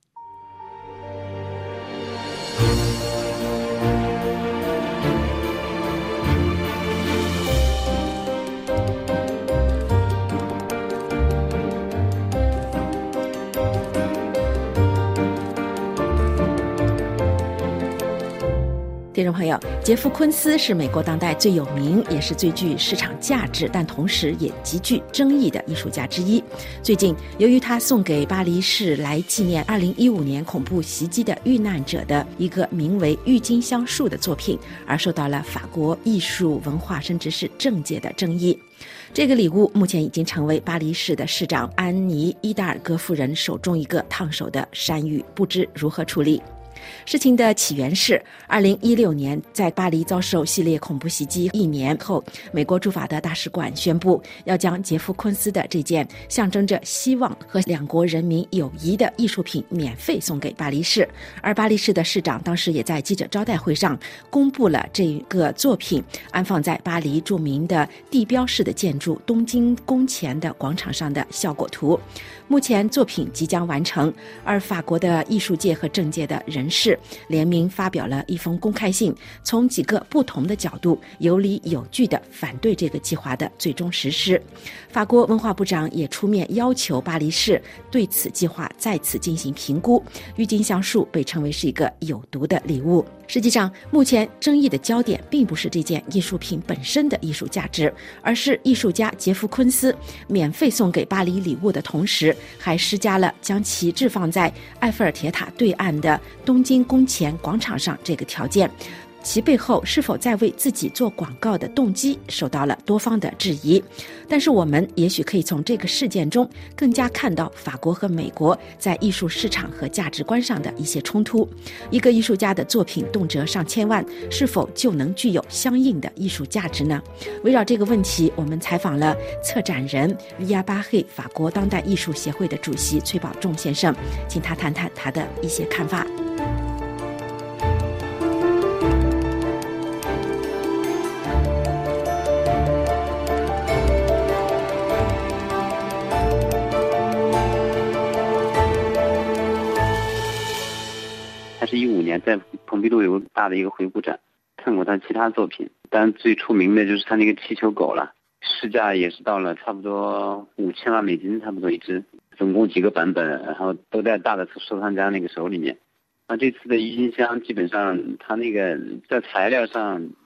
Speaker 8: 听众朋友，杰夫·昆斯是美国当代最有名也是最具市场价值但同时也极具争议的艺术家之一。最近由于他送给巴黎市来纪念二零一五年恐怖袭击的遇难者的一个名为郁金香树的作品，而受到了法国艺术文化甚至是政界的争议。这个礼物目前已经成为巴黎市的市长安妮·伊达尔戈夫人手中一个烫手的山芋，不知如何处理。事情的起源是二零一六年在巴黎遭受系列恐怖袭击一年后，美国驻法的大使馆宣布要将杰夫·昆斯的这件象征着希望和两国人民友谊的艺术品免费送给巴黎市。而巴黎市的市长当时也在记者招待会上公布了这个作品安放在巴黎著名的地标式的建筑东京宫前的广场上的效果图。目前作品即将完成，而法国的艺术界和政界的人士联名发表了一封公开信，从几个不同的角度有理有据地反对这个计划的最终实施。法国文化部长也出面要求巴黎市对此计划再次进行评估。郁金香树被称为是一个有毒的礼物。实际上，目前争议的焦点并不是这件艺术品本身的艺术价值，而是艺术家杰夫·昆斯免费送给巴黎礼物的同时，还施加了将其置放在埃菲尔铁塔对岸的东京宫前广场上这个条件。其背后是否在为自己做广告的动机受到了多方的质疑。但是我们也许可以从这个事件中更加看到法国和美国在艺术市场和价值观上的一些冲突。一个艺术家的作品动辄上千万，是否就能具有相应的艺术价值呢？围绕这个问题，我们采访了策展人维亚巴黑法国当代艺术协会的主席崔宝仲先生，请他谈谈他的一些看法。
Speaker 9: 是一五年在蓬皮杜有大的一个回顾展，看过他其他作品，当然最出名的就是他那个气球狗了，市价也是到了差不多五千万美金，差不多一只，总共几个版本，然后都在大的收藏家那个手里面。那这次的郁金香基本上它那个在材料上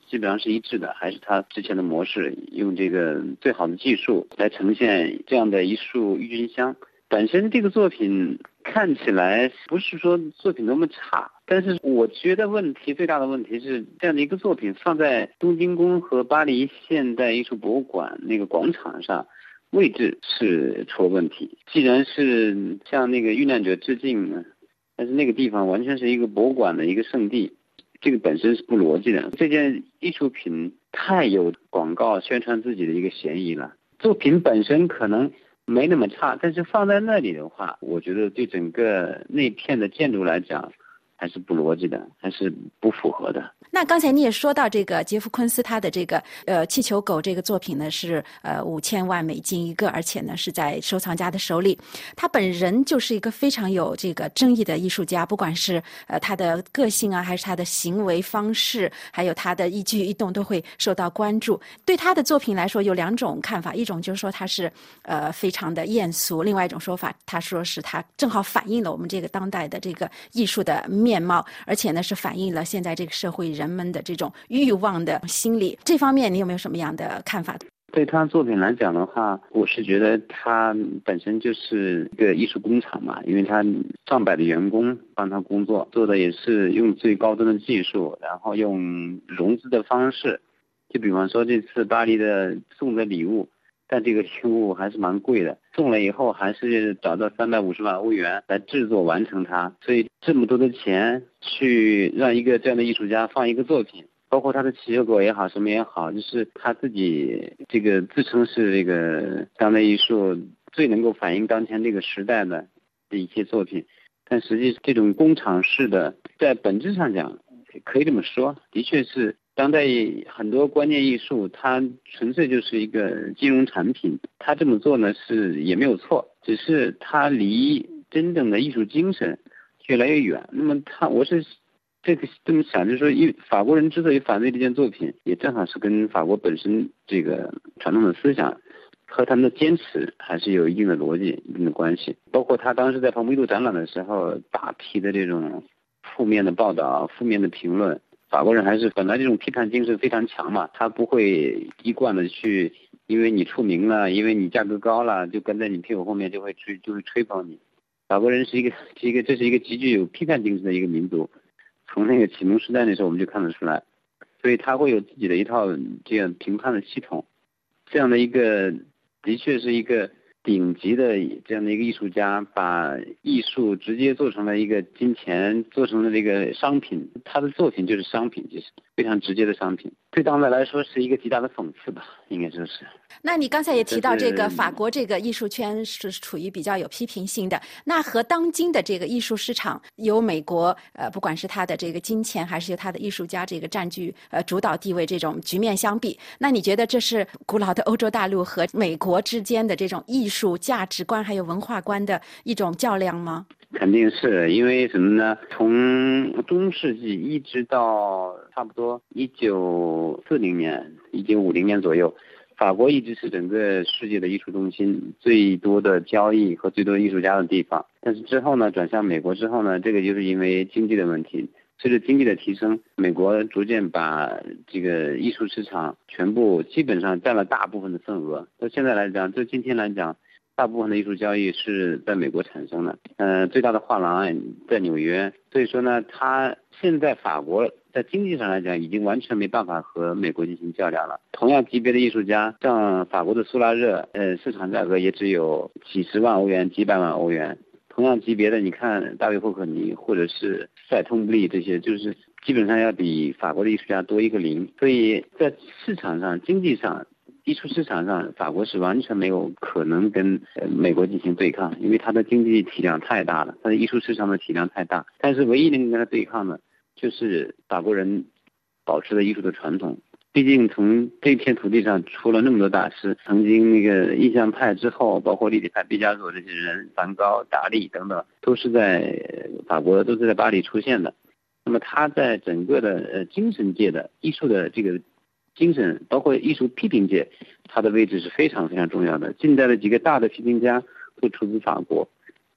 Speaker 9: 基本上是一致的，还是他之前的模式，用这个最好的技术来呈现这样的一束郁金香。本身这个作品看起来不是说作品多么差，但是我觉得问题最大的问题是，这样的一个作品放在东京宫和巴黎现代艺术博物馆那个广场上，位置是出了问题。既然是向那个遇难者致敬呢，但是那个地方完全是一个博物馆的一个圣地，这个本身是不逻辑的。这件艺术品太有广告宣传自己的一个嫌疑了。作品本身可能没那么差，但是放在那里的话，我觉得对整个那片的建筑来讲还是不逻辑的，还是不符合的。
Speaker 8: 那刚才你也说到这个杰夫昆斯他的这个呃气球狗这个作品呢是呃五千万美金一个，而且呢是在收藏家的手里。他本人就是一个非常有这个争议的艺术家，不管是呃他的个性啊，还是他的行为方式，还有他的一举一动都会受到关注。对他的作品来说有两种看法，一种就是说他是呃非常的艳俗，另外一种说法他说是他正好反映了我们这个当代的这个艺术的面貌，而且呢是反映了现在这个社会人们的这种欲望的心理。这方面你有没有什么样的看法？
Speaker 9: 对他作品来讲的话，我是觉得他本身就是一个艺术工厂嘛，因为他上百的员工帮他工作，做的也是用最高端的技术，然后用融资的方式，就比方说这次巴黎的送的礼物，但这个礼物还是蛮贵的，送了以后还是找到三百五十万欧元来制作完成它，所以这么多的钱去让一个这样的艺术家放一个作品，包括他的气球狗也好，什么也好，就是他自己这个自称是这个当代艺术最能够反映当前这个时代的的一些作品，但实际这种工厂式的，在本质上讲可以这么说，的确是当代很多关键艺术它纯粹就是一个金融产品，他这么做呢是也没有错，只是他离真正的艺术精神越来越远。那么他我是这个这么想，就是说因为法国人之所以反对这件作品，也正好是跟法国本身这个传统的思想和他们的坚持还是有一定的逻辑一定的关系。包括他当时在蓬皮杜展览的时候，大批的这种负面的报道负面的评论，法国人还是本来这种批判精神非常强嘛，他不会一贯的去因为你出名了，因为你价格高了，就跟在你屁股后面就会吹就会吹捧你。法国人是一个是一个这是一个极具有批判精神的一个民族，从那个启蒙时代的时候我们就看得出来，所以他会有自己的一套这样评判的系统。这样的一个的确是一个顶级的这样的一个艺术家，把艺术直接做成了一个金钱，做成了这个商品，他的作品就是商品，就是非常直接的商品，对当代来说是一个极大的讽刺吧，应该说是。
Speaker 8: 那你刚才也提到这个法国这个艺术圈是处于比较有批评性的，那和当今的这个艺术市场由美国呃不管是它的这个金钱还是由它的艺术家这个占据呃主导地位这种局面相比，那你觉得这是古老的欧洲大陆和美国之间的这种艺术价值观还有文化观的一种较量吗？
Speaker 9: 肯定是，因为什么呢？从中世纪一直到差不多一九四零年一九五零年左右，法国一直是整个世界的艺术中心，最多的交易和最多艺术家的地方。但是之后呢，转向美国之后呢，这个就是因为经济的问题，随着经济的提升，美国逐渐把这个艺术市场全部基本上占了大部分的份额。到现在来讲，就今天来讲，大部分的艺术交易是在美国产生的，呃，最大的画廊在纽约，所以说呢，它现在法国在经济上来讲已经完全没办法和美国进行较量了。同样级别的艺术家，像法国的苏拉热，呃，市场价格也只有几十万欧元、几百万欧元。同样级别的，你看大卫霍克尼或者是塞通布利这些，就是基本上要比法国的艺术家多一个零。所以在市场上、经济上、艺术市场上，法国是完全没有可能跟呃美国进行对抗，因为它的经济体量太大了，它的艺术市场的体量太大。但是唯一能跟它对抗的，就是法国人保持了艺术的传统。毕竟从这片土地上出了那么多大师，曾经那个印象派之后，包括立体派、毕加索这些人，梵高、达利等等，都是在法国，都是在巴黎出现的。那么他在整个的呃精神界的艺术的这个精神，包括艺术批评界，他的位置是非常非常重要的。近代的几个大的批评家都出自法国，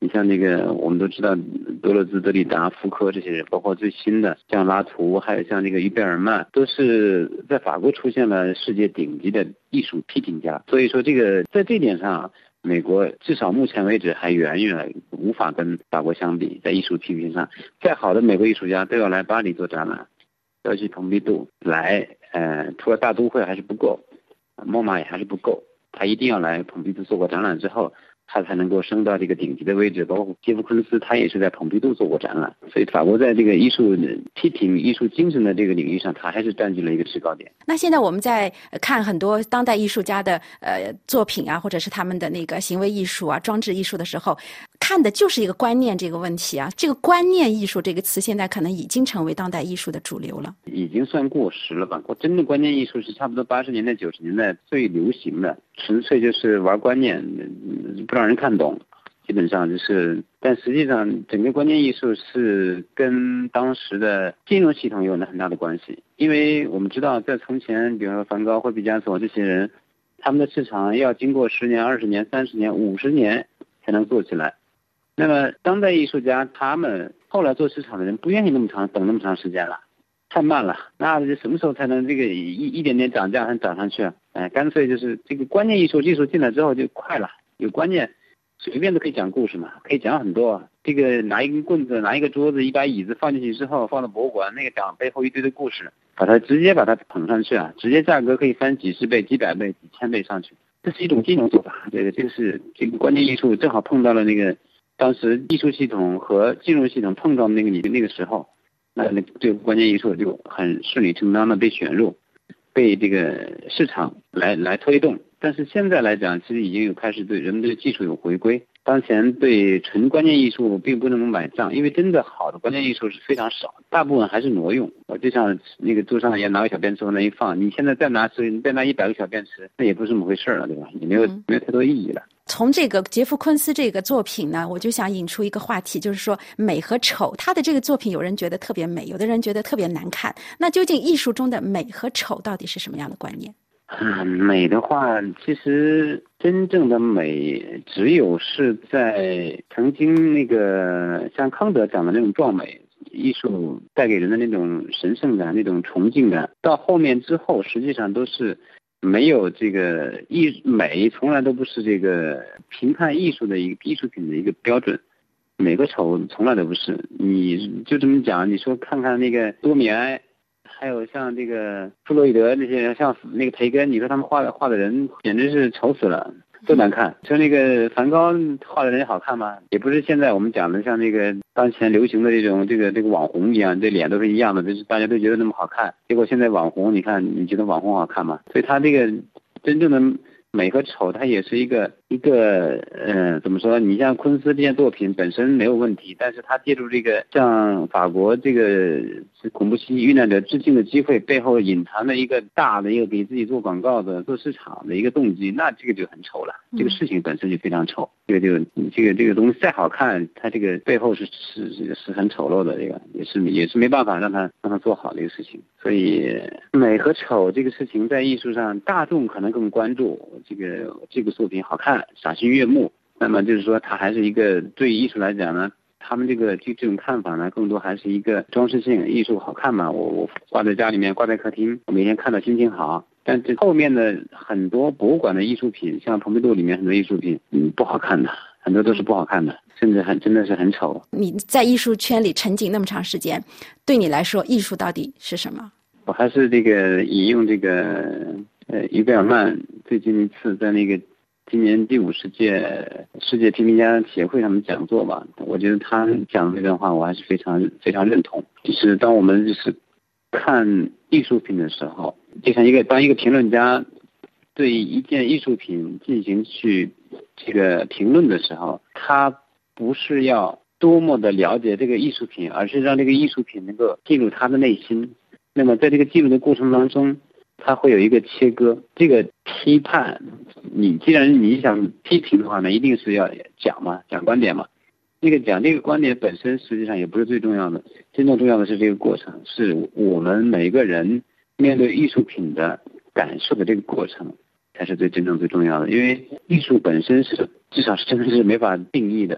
Speaker 9: 你像那个我们都知道德勒兹、德里达、福柯这些人，包括最新的像拉图，还有像那个于贝尔曼，都是在法国出现了世界顶级的艺术批评家。所以说这个在这点上，美国至少目前为止还远远无法跟法国相比，在艺术批评上，再好的美国艺术家都要来巴黎做展览，要去蓬皮杜来，呃，除了大都会还是不够，莫马也还是不够，他一定要来蓬皮杜做过展览之后，他才能够升到这个顶级的位置。包括杰夫昆斯，他也是在蓬皮杜做过展览，所以法国在这个艺术批评、艺术精神的这个领域上，他还是占据了一个制高点。
Speaker 8: 那现在我们在看很多当代艺术家的呃作品啊，或者是他们的那个行为艺术啊、装置艺术的时候，看的就是一个观念这个问题啊。这个观念艺术这个词，现在可能已经成为当代艺术的主流了，
Speaker 9: 已经算过时了吧？真的观念艺术是差不多八十年代、九十年代最流行的，纯粹就是玩观念，不让人看懂。基本上就是，但实际上整个观念艺术是跟当时的金融系统有了很大的关系。因为我们知道在从前，比如说梵高或毕加索这些人，他们的市场要经过十年、二十年、三十年、五十年才能做起来。那么当代艺术家他们后来做市场的人不愿意那么长等那么长时间了，太慢了，那这什么时候才能这个一一点点涨价还涨上去啊？哎，干脆就是这个观念艺术技术进来之后就快了，有观念随便都可以讲故事嘛，可以讲很多。这个拿一根棍子，拿一个桌子，一把椅子放进去之后，放到博物馆，那个讲背后一堆的故事，把它直接把它捧上去啊，直接价格可以翻几十倍、几百倍、几千倍上去。这是一种金融做法，这个这个是这个观念艺术正好碰到了那个当时艺术系统和金融系统碰到那个你的那个时候，那那这个观念艺术就很顺理成章的被选入，被这个市场来来推动。但是现在来讲，其实已经有开始对人们对技术有回归。当前对纯观念艺术并不能买账，因为真的好的观念艺术是非常少，大部分还是挪用。我就像那个桌上也拿个小便池往那一放，你现在再拿你再拿一百个小便池，那也不是这么回事了，对吧？也没有、嗯、没有太多意义了。
Speaker 8: 从这个杰夫昆斯这个作品呢，我就想引出一个话题，就是说美和丑。他的这个作品有人觉得特别美，有的人觉得特别难看。那究竟艺术中的美和丑到底是什么样的观念？
Speaker 9: 嗯，美的话，其实真正的美只有是在曾经那个像康德讲的那种壮美，艺术带给人的那种神圣感、那种崇敬感，到后面之后实际上都是没有这个艺美，从来都不是这个评判艺术的一个艺术品的一个标准。美和丑从来都不是，你就这么讲，你说看看那个多米埃。还有像这个弗洛伊德那些，像那个培根，你说他们画的画的人简直是丑死了，都难看。说那个梵高画的人好看吗？也不是现在我们讲的像那个当前流行的这种这个这个网红一样，这脸都是一样的，就是大家都觉得那么好看。结果现在网红，你看你觉得网红好看吗？所以他这个真正的美和丑，它也是一个一个呃，怎么说？你像昆斯这件作品本身没有问题，但是他借助这个向法国这个恐怖袭击遇难者致敬的机会，背后隐藏的一个大的一个给自己做广告的、做市场的一个动机，那这个就很丑了。这个事情本身就非常丑，这个就这个这个东西再好看，它这个背后是是是是很丑陋的，这个也是也是没办法让他让他做好的一个事情。所以美和丑这个事情在艺术上，大众可能更关注。这个这个作品好看，赏心悦目，那么就是说它还是一个对艺术来讲呢，他们这个这这种看法呢，更多还是一个装饰性。艺术好看嘛，我我挂在家里面，挂在客厅，我每天看到心情好。但这后面的很多博物馆的艺术品，像蓬皮杜里面很多艺术品，嗯，不好看的，很多都是不好看的，甚至很真的是很丑。
Speaker 8: 你在艺术圈里沉浸那么长时间，对你来说，艺术到底是什么？
Speaker 9: 我还是这个引用这个呃于贝尔曼最近一次在那个今年第五十届世界批评家协会上面讲座吧，我觉得他讲的这段话我还是非常非常认同。就是当我们就是看艺术品的时候，就像一个当一个评论家对一件艺术品进行去这个评论的时候，他不是要多么的了解这个艺术品，而是让这个艺术品能够进入他的内心。那么在这个记录的过程当中，它会有一个切割，这个批判，你既然你想批评的话呢，一定是要讲嘛，讲观点嘛。那个讲这个观点本身实际上也不是最重要的，真正重要的是这个过程，是我们每个人面对艺术品的感受的这个过程，才是最真正最重要的。因为艺术本身是至少是真的是没法定义的，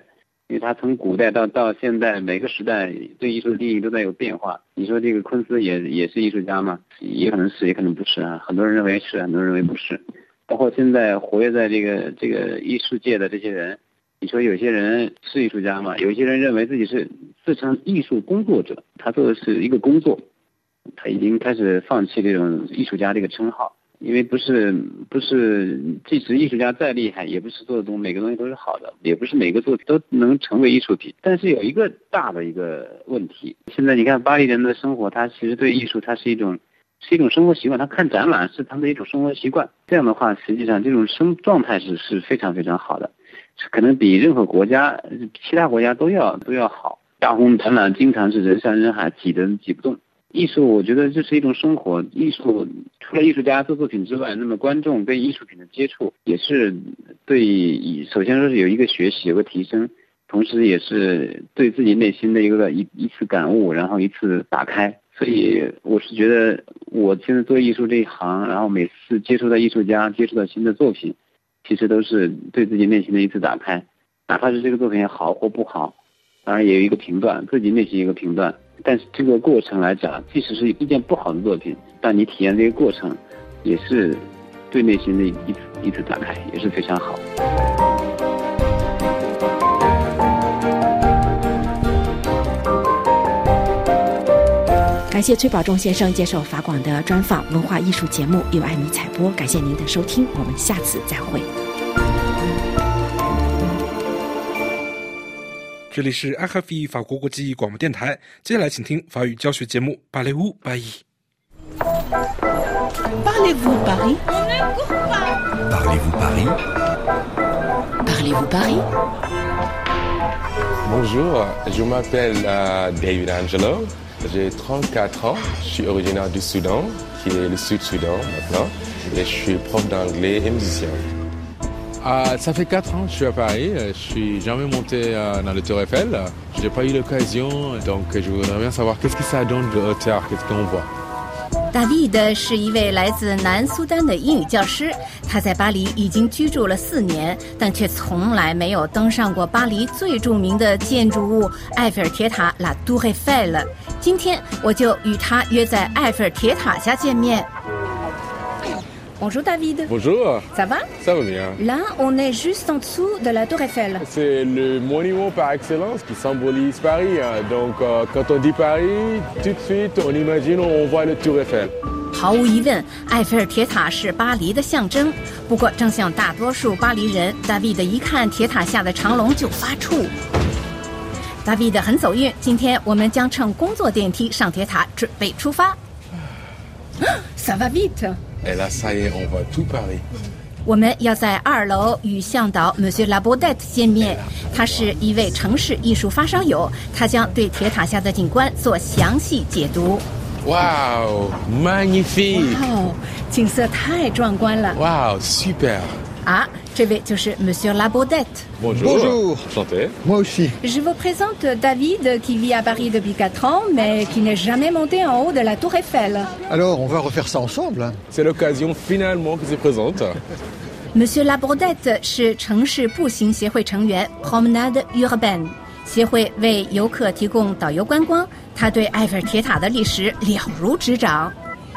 Speaker 9: 因为它从古代到到现在每个时代对艺术的定义都在有变化。你说这个昆斯也也是艺术家吗？也可能是，也可能不是啊。很多人认为是，很多人认为不是。包括现在活跃在这个这个艺术界的这些人，你说有些人是艺术家吗？有些人认为自己是自称艺术工作者，他做的是一个工作，他已经开始放弃这种艺术家这个称号。因为不是不是，即使艺术家再厉害，也不是做的东每个东西都是好的，也不是每个作品都能成为艺术品。但是有一个大的一个问题，现在你看巴黎人的生活，他其实对艺术，它是一种是一种生活习惯，他看展览是他们的一种生活习惯。这样的话，实际上这种生状态是是非常非常好的，可能比任何国家其他国家都要都要好。大红展览经常是人山人海，挤得挤不动。艺术我觉得这是一种生活，艺术除了艺术家做作品之外，那么观众跟艺术品的接触也是对，首先说是有一个学习，有个提升，同时也是对自己内心的一个一一次感悟，然后一次打开。所以我是觉得我现在做艺术这一行，然后每次接触到艺术家，接触到新的作品，其实都是对自己内心的一次打开，哪怕是这个作品好或不好，当然也有一个评断，自己内心一个评断。但是这个过程来讲，即使是一件不好的作品，但你体验这个过程，也是对内心的一次一次打开，也是非常好。
Speaker 8: 感谢崔宝仲先生接受法广的专访，文化艺术节目由艾米采播，感谢您的收听，我们下次再会。
Speaker 1: 这里是 R F I 法国国际广播电台，接下来请听法语教学节目《Parlez-vous Paris》。
Speaker 10: Parlez-vous Paris?
Speaker 11: Parlez-vous Paris?
Speaker 10: Parlez-vous Paris?
Speaker 12: Bonjour, je m'appelle uh, David Angelo, j'ai trente-quatre ans, je suis originaire du Soudan, qui est le Sud-Soudan maintenant, et je suis prof d'anglais et musicien.
Speaker 13: Ah, ça fait quatre ans que je suis à Paris. Je suis jamais monté euh, dans le Tour Eiffel. Je n'ai pas eu l'occasion, donc je voudrais bien savoir qu'est-ce que ça donne de hauteur, qu'est-ce qu'on voit.
Speaker 14: David 是一位来自南苏丹的英语教师，他在巴黎已经居住了四年，但却从来没有登上过巴黎最著名的建筑物埃菲尔铁塔 La Tour Eiffel。今天我就与他约在埃菲尔铁塔下见面。Bonjour David.
Speaker 12: Bonjour.
Speaker 14: Ça va?
Speaker 12: Ça va bien.
Speaker 14: Là, on est juste en dessous de la Tour Eiffel.
Speaker 12: C'est le monument par excellence qui symbolise Paris. Donc, euh, quand on dit Paris, tout de suite, on imagine, on voit le Tour Eiffel.
Speaker 14: 毫无疑问，埃菲尔铁塔是巴黎的象征。不过，正像大多数巴黎人， David 一看铁塔下的长龙就发怵。David 很走运，今天我们将乘工作电梯上铁塔，准备出发。Ça va vite.
Speaker 12: Et là, ça y est, on voit tout Paris.
Speaker 14: 我们要在二楼与向导 Monsieur Labaudet 见面，他是一位城市艺术发烧友，他将对铁塔下的景观做详细解读。
Speaker 12: Wow, magnifique!
Speaker 14: Wow, 景色太壮观了。
Speaker 12: Wow, super!
Speaker 14: 啊，这位就是 Monsieur Labaudet.
Speaker 12: Bonjour. Enchanté.
Speaker 15: Moi aussi.
Speaker 14: Je vous présente David qui vit à Paris depuis quatre ans, mais qui n'est jamais monté en haut de la Tour Eiffel.
Speaker 15: Alors, on va refaire ça ensemble.
Speaker 12: C'est l'occasion finalement qui se présente.
Speaker 14: Monsieur Labaudet 是城市步行协会成员 Promenade Urbaine 协会为游客提供导游观光，他对埃菲尔铁塔的历史了如指掌。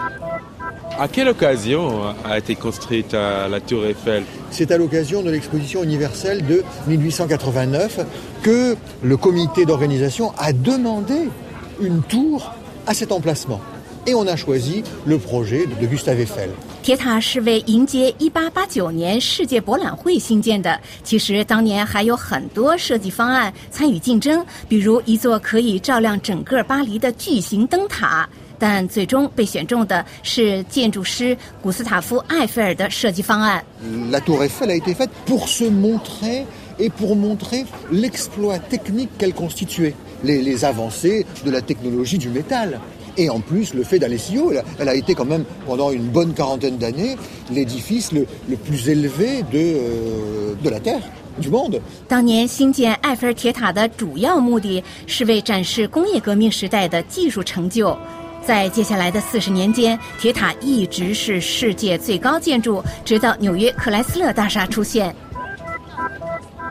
Speaker 12: À quelle occasion a été construite la Tour Eiffel?
Speaker 15: C'est à l'occasion de l'exposition universelle de mille huit cent quatre-vingt-neuf que le comité d'organisation a demandé une tour à cet emplacement. Et on a choisi le projet de Gustave Eiffel.
Speaker 14: 铁塔是为迎接一八八九年世界博览会兴建的。其实当年还有很多设计方案参与竞争，比如一座可以照亮整个巴黎的巨型灯塔。但最终被选中的是建筑师古斯塔夫·埃菲尔的设计方案。
Speaker 15: La Tour Eiffel a été faite pour se montrer et pour montrer l'exploit technique qu'elle constituait, les, les avancées de la technologie du métal. Et en plus, le fait d'aller si haut, elle, elle a été quand même, pendant une bonne quarantaine d'années, l'édifice le, le plus élevé de, euh, de la Terre, du monde.
Speaker 14: 当年兴建埃菲尔铁塔的主要目的是为展示工业革命时代的技术成就。在接下来的四十年间，铁塔一直是世界最高建筑，直到纽约克莱斯勒大厦出现。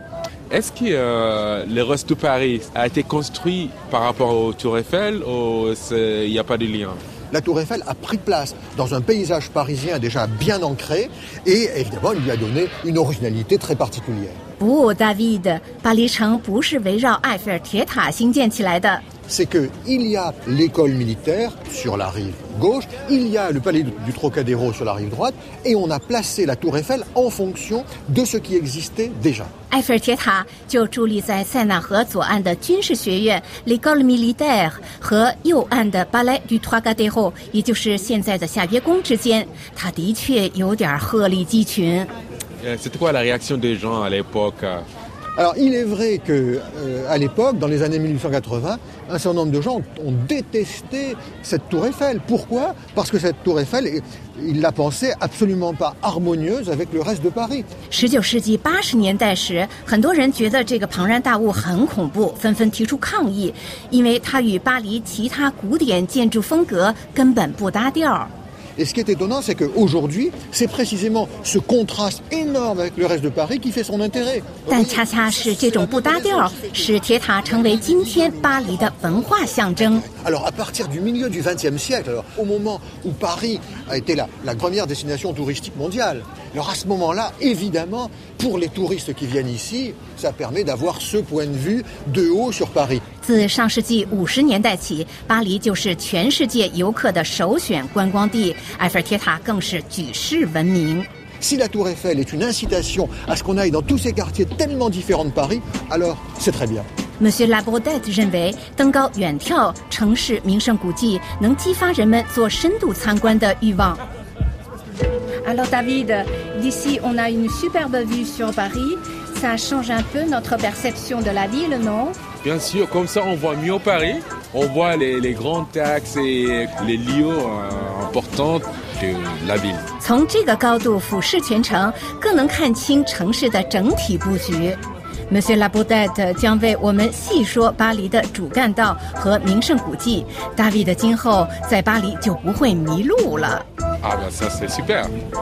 Speaker 13: Est-ce que euh, le reste de Paris a été construit par rapport aux Tour Eiffel ou il n'y a pas de lien?
Speaker 15: La Tour Eiffel a pris place dans un paysage parisien déjà bien ancré et évidemment il lui a donné une originalité très particulière.
Speaker 14: 不 ，David， 巴黎城不是围绕埃菲尔铁塔兴建起来的。
Speaker 15: C'est que il y a l'école militaire sur la rive gauche, il y a le palais du Trocadéro sur la rive droite, et on a placé la Tour Eiffel en fonction de ce qui existait déjà.
Speaker 14: 埃菲尔铁塔就伫立在塞纳河左岸的军事学院 l'école militaire 和右岸的 palais du Trocadéro， 也就是现在的夏约宫之间。它的确有点鹤立鸡群。
Speaker 13: C'était quoi la réaction des gens à l'époque?
Speaker 15: Alors, il est vrai que, euh, à l'époque, dans les années mille huit cent quatre-vingts, un certain nombre de gens ont détesté cette tour Eiffel. Pourquoi? Parce que cette tour Eiffel, ils la pensaient absolument pas harmonieuse avec le reste de Paris.
Speaker 14: 十九世纪八十年代时，很多人觉得这个庞然大物很恐怖，纷纷提出抗议，因为它与巴黎其他古典建筑风格根本不搭调。
Speaker 15: Et ce qui est étonnant, c'est qu'aujourd'hui, c'est précisément ce contraste énorme avec le reste de Paris qui fait son intérêt.
Speaker 14: 但恰恰是这种不搭调，使铁塔成为今天巴黎的文化象征。
Speaker 15: Alors, à partir du milieu du vingtième siècle, alors, au moment où Paris a été la, la première destination touristique mondiale, alors à ce moment-là, évidemment, pour les touristes qui viennent ici, ça permet d'avoir ce point de vue de haut sur Paris.
Speaker 14: 自上世纪五十年代起，巴黎就是全世界游客的首选观光地，埃菲尔铁塔更是举世闻名。
Speaker 15: Si la Tour Eiffel est une incitation à ce qu'on aille dans tous ces quartiers tellement différents de Paris, alors c'est très bien.
Speaker 14: Monsieur Labordette 认为，登高远眺城市名胜古迹能激发人们做深度参观的欲望。Alors David, d'ici on a une superbe vue sur Paris. Ça change un peu notre perception de la ville, non?
Speaker 13: Bien sûr, comme ça on voit mieux Paris. On voit les, les grands axes et les lieux euh, importants de la ville.
Speaker 14: 从这个高度俯视全城，更能看清城市的整体布局。Monsieur Labordette 将为我们细说巴黎的主干道和名胜古迹。大卫的今后在巴黎就不会迷路了。
Speaker 13: Ah ben ça c'est super.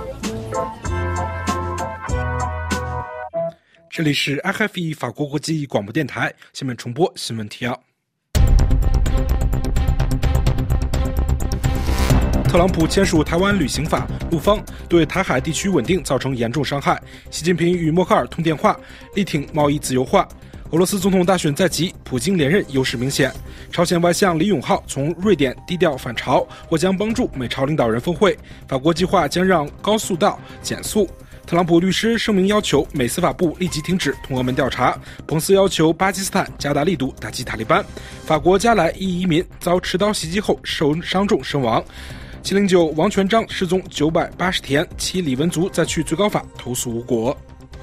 Speaker 1: 这里是 R F I 法国国际广播电台，下面重播新闻提要。特朗普签署台湾旅行法，陆方对台海地区稳定造成严重伤害。习近平与默克尔通电话，力挺贸易自由化。俄罗斯总统大选在即，普京连任优势明显。朝鲜外相李永浩从瑞典低调返朝，或将帮助美朝领导人峰会。法国计划将让高速道减速。特朗普律师声明要求美司法部立即停止通俄门调查。彭斯要求巴基斯坦加大力度打击塔利班。法国加莱一移民遭持刀袭击后受伤重身亡。七零九王全璋失踪九百八十天，其李文足再去最高法投诉无果。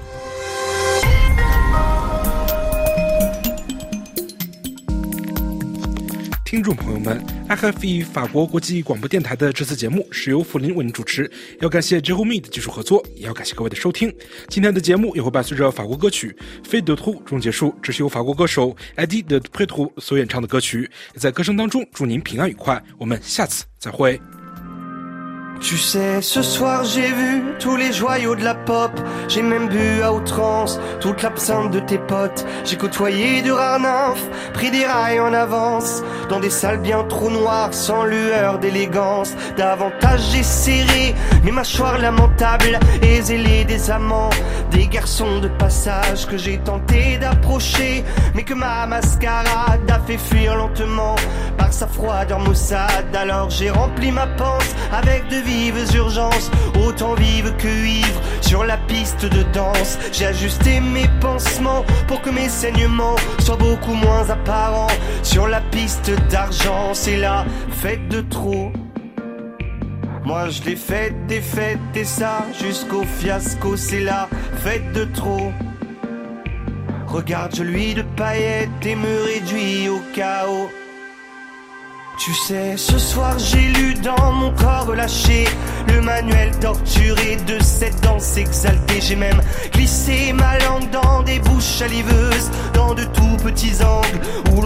Speaker 1: 听众朋友们 ，R F I 法国国际广播电台的这次节目是由福林为您主持，要感谢 Jeremy 的技术合作，也要感谢各位的收听。今天的节目也会伴随着法国歌曲《Fade de Trou》中结束，这是由法国歌手 Eddie de Preto 所演唱的歌曲。也在歌声当中祝您平安愉快，我们下次再会。
Speaker 16: Tu sais, ce soir j'ai vu tous les joyaux de la pop. J'ai même bu à outrance toute l'absinthe de tes potes. J'ai côtoyé de rares nymphes, pris des rails en avance, dans des salles bien trop noires, sans lueur d'élégance. Davantage j'ai serré mes mâchoires lamentables et zélé des amants, des garçons de passage que j'ai tenté d'approcher, mais que ma mascarade a fait fuir lentement par sa froideur maussade. Alors j'ai rempli ma panse avec de vives urgences, autant vives que ivres sur la piste de danse. J'ai ajusté mes pansements pour que mes saignements soient beaucoup moins apparents sur la piste d'argent. C'est la fête de trop. Moi je l'ai faite, des fêtes et ça jusqu'au fiasco. C'est la fête de trop. Regarde, je lui de paillettes et me réduis au chaos. Tu sais, ce soir j'ai lu dans mon corps relâché le manuel torturé de cette danse exaltée. J'ai même glissé ma langue dans des bouches saliveuses, dans de tout petits angles où l'on voit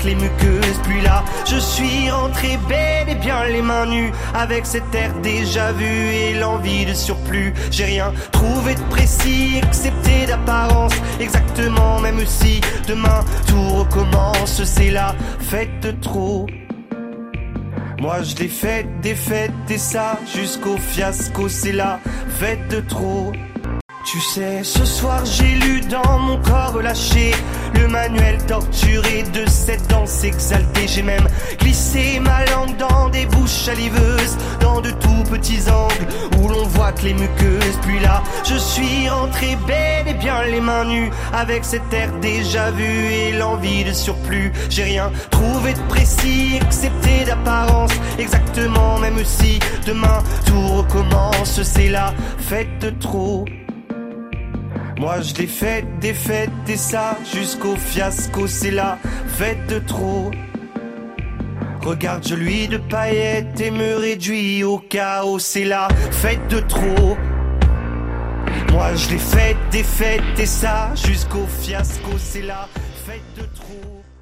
Speaker 16: que les muqueuses. Puis là, je suis rentré bel et bien les mains nues, avec cet air déjà vu et l'envie de surplus. J'ai rien trouvé de précis, excepté d'apparence. Exactement, même si demain tout recommence. C'est la fête de trop. Moi je l'ai faite, des fêtes et ça jusqu'au fiasco. C'est la fête de trop. Tu sais, ce soir j'ai lu dans mon corps relâché le manuel torturé de cette danse exaltée. J'ai même glissé ma langue dans des bouches saliveuses, dans de tout petits angles où l'on voit que les muqueuses. Puis là, je suis rentré bel et bien les mains nues, avec cet air déjà vu et l'envie de surplus. J'ai rien trouvé de précis, excepté d'apparence. Exactement, même si demain tout recommence. C'est la fête de trop. Moi je l'ai faite, des fêtes et ça jusqu'au fiasco. C'est la fête de trop. Regarde, je lui de paillettes et me réduis au chaos. C'est la fête de trop. Moi je l'ai faite, des fêtes et ça jusqu'au fiasco. C'est la fête de trop.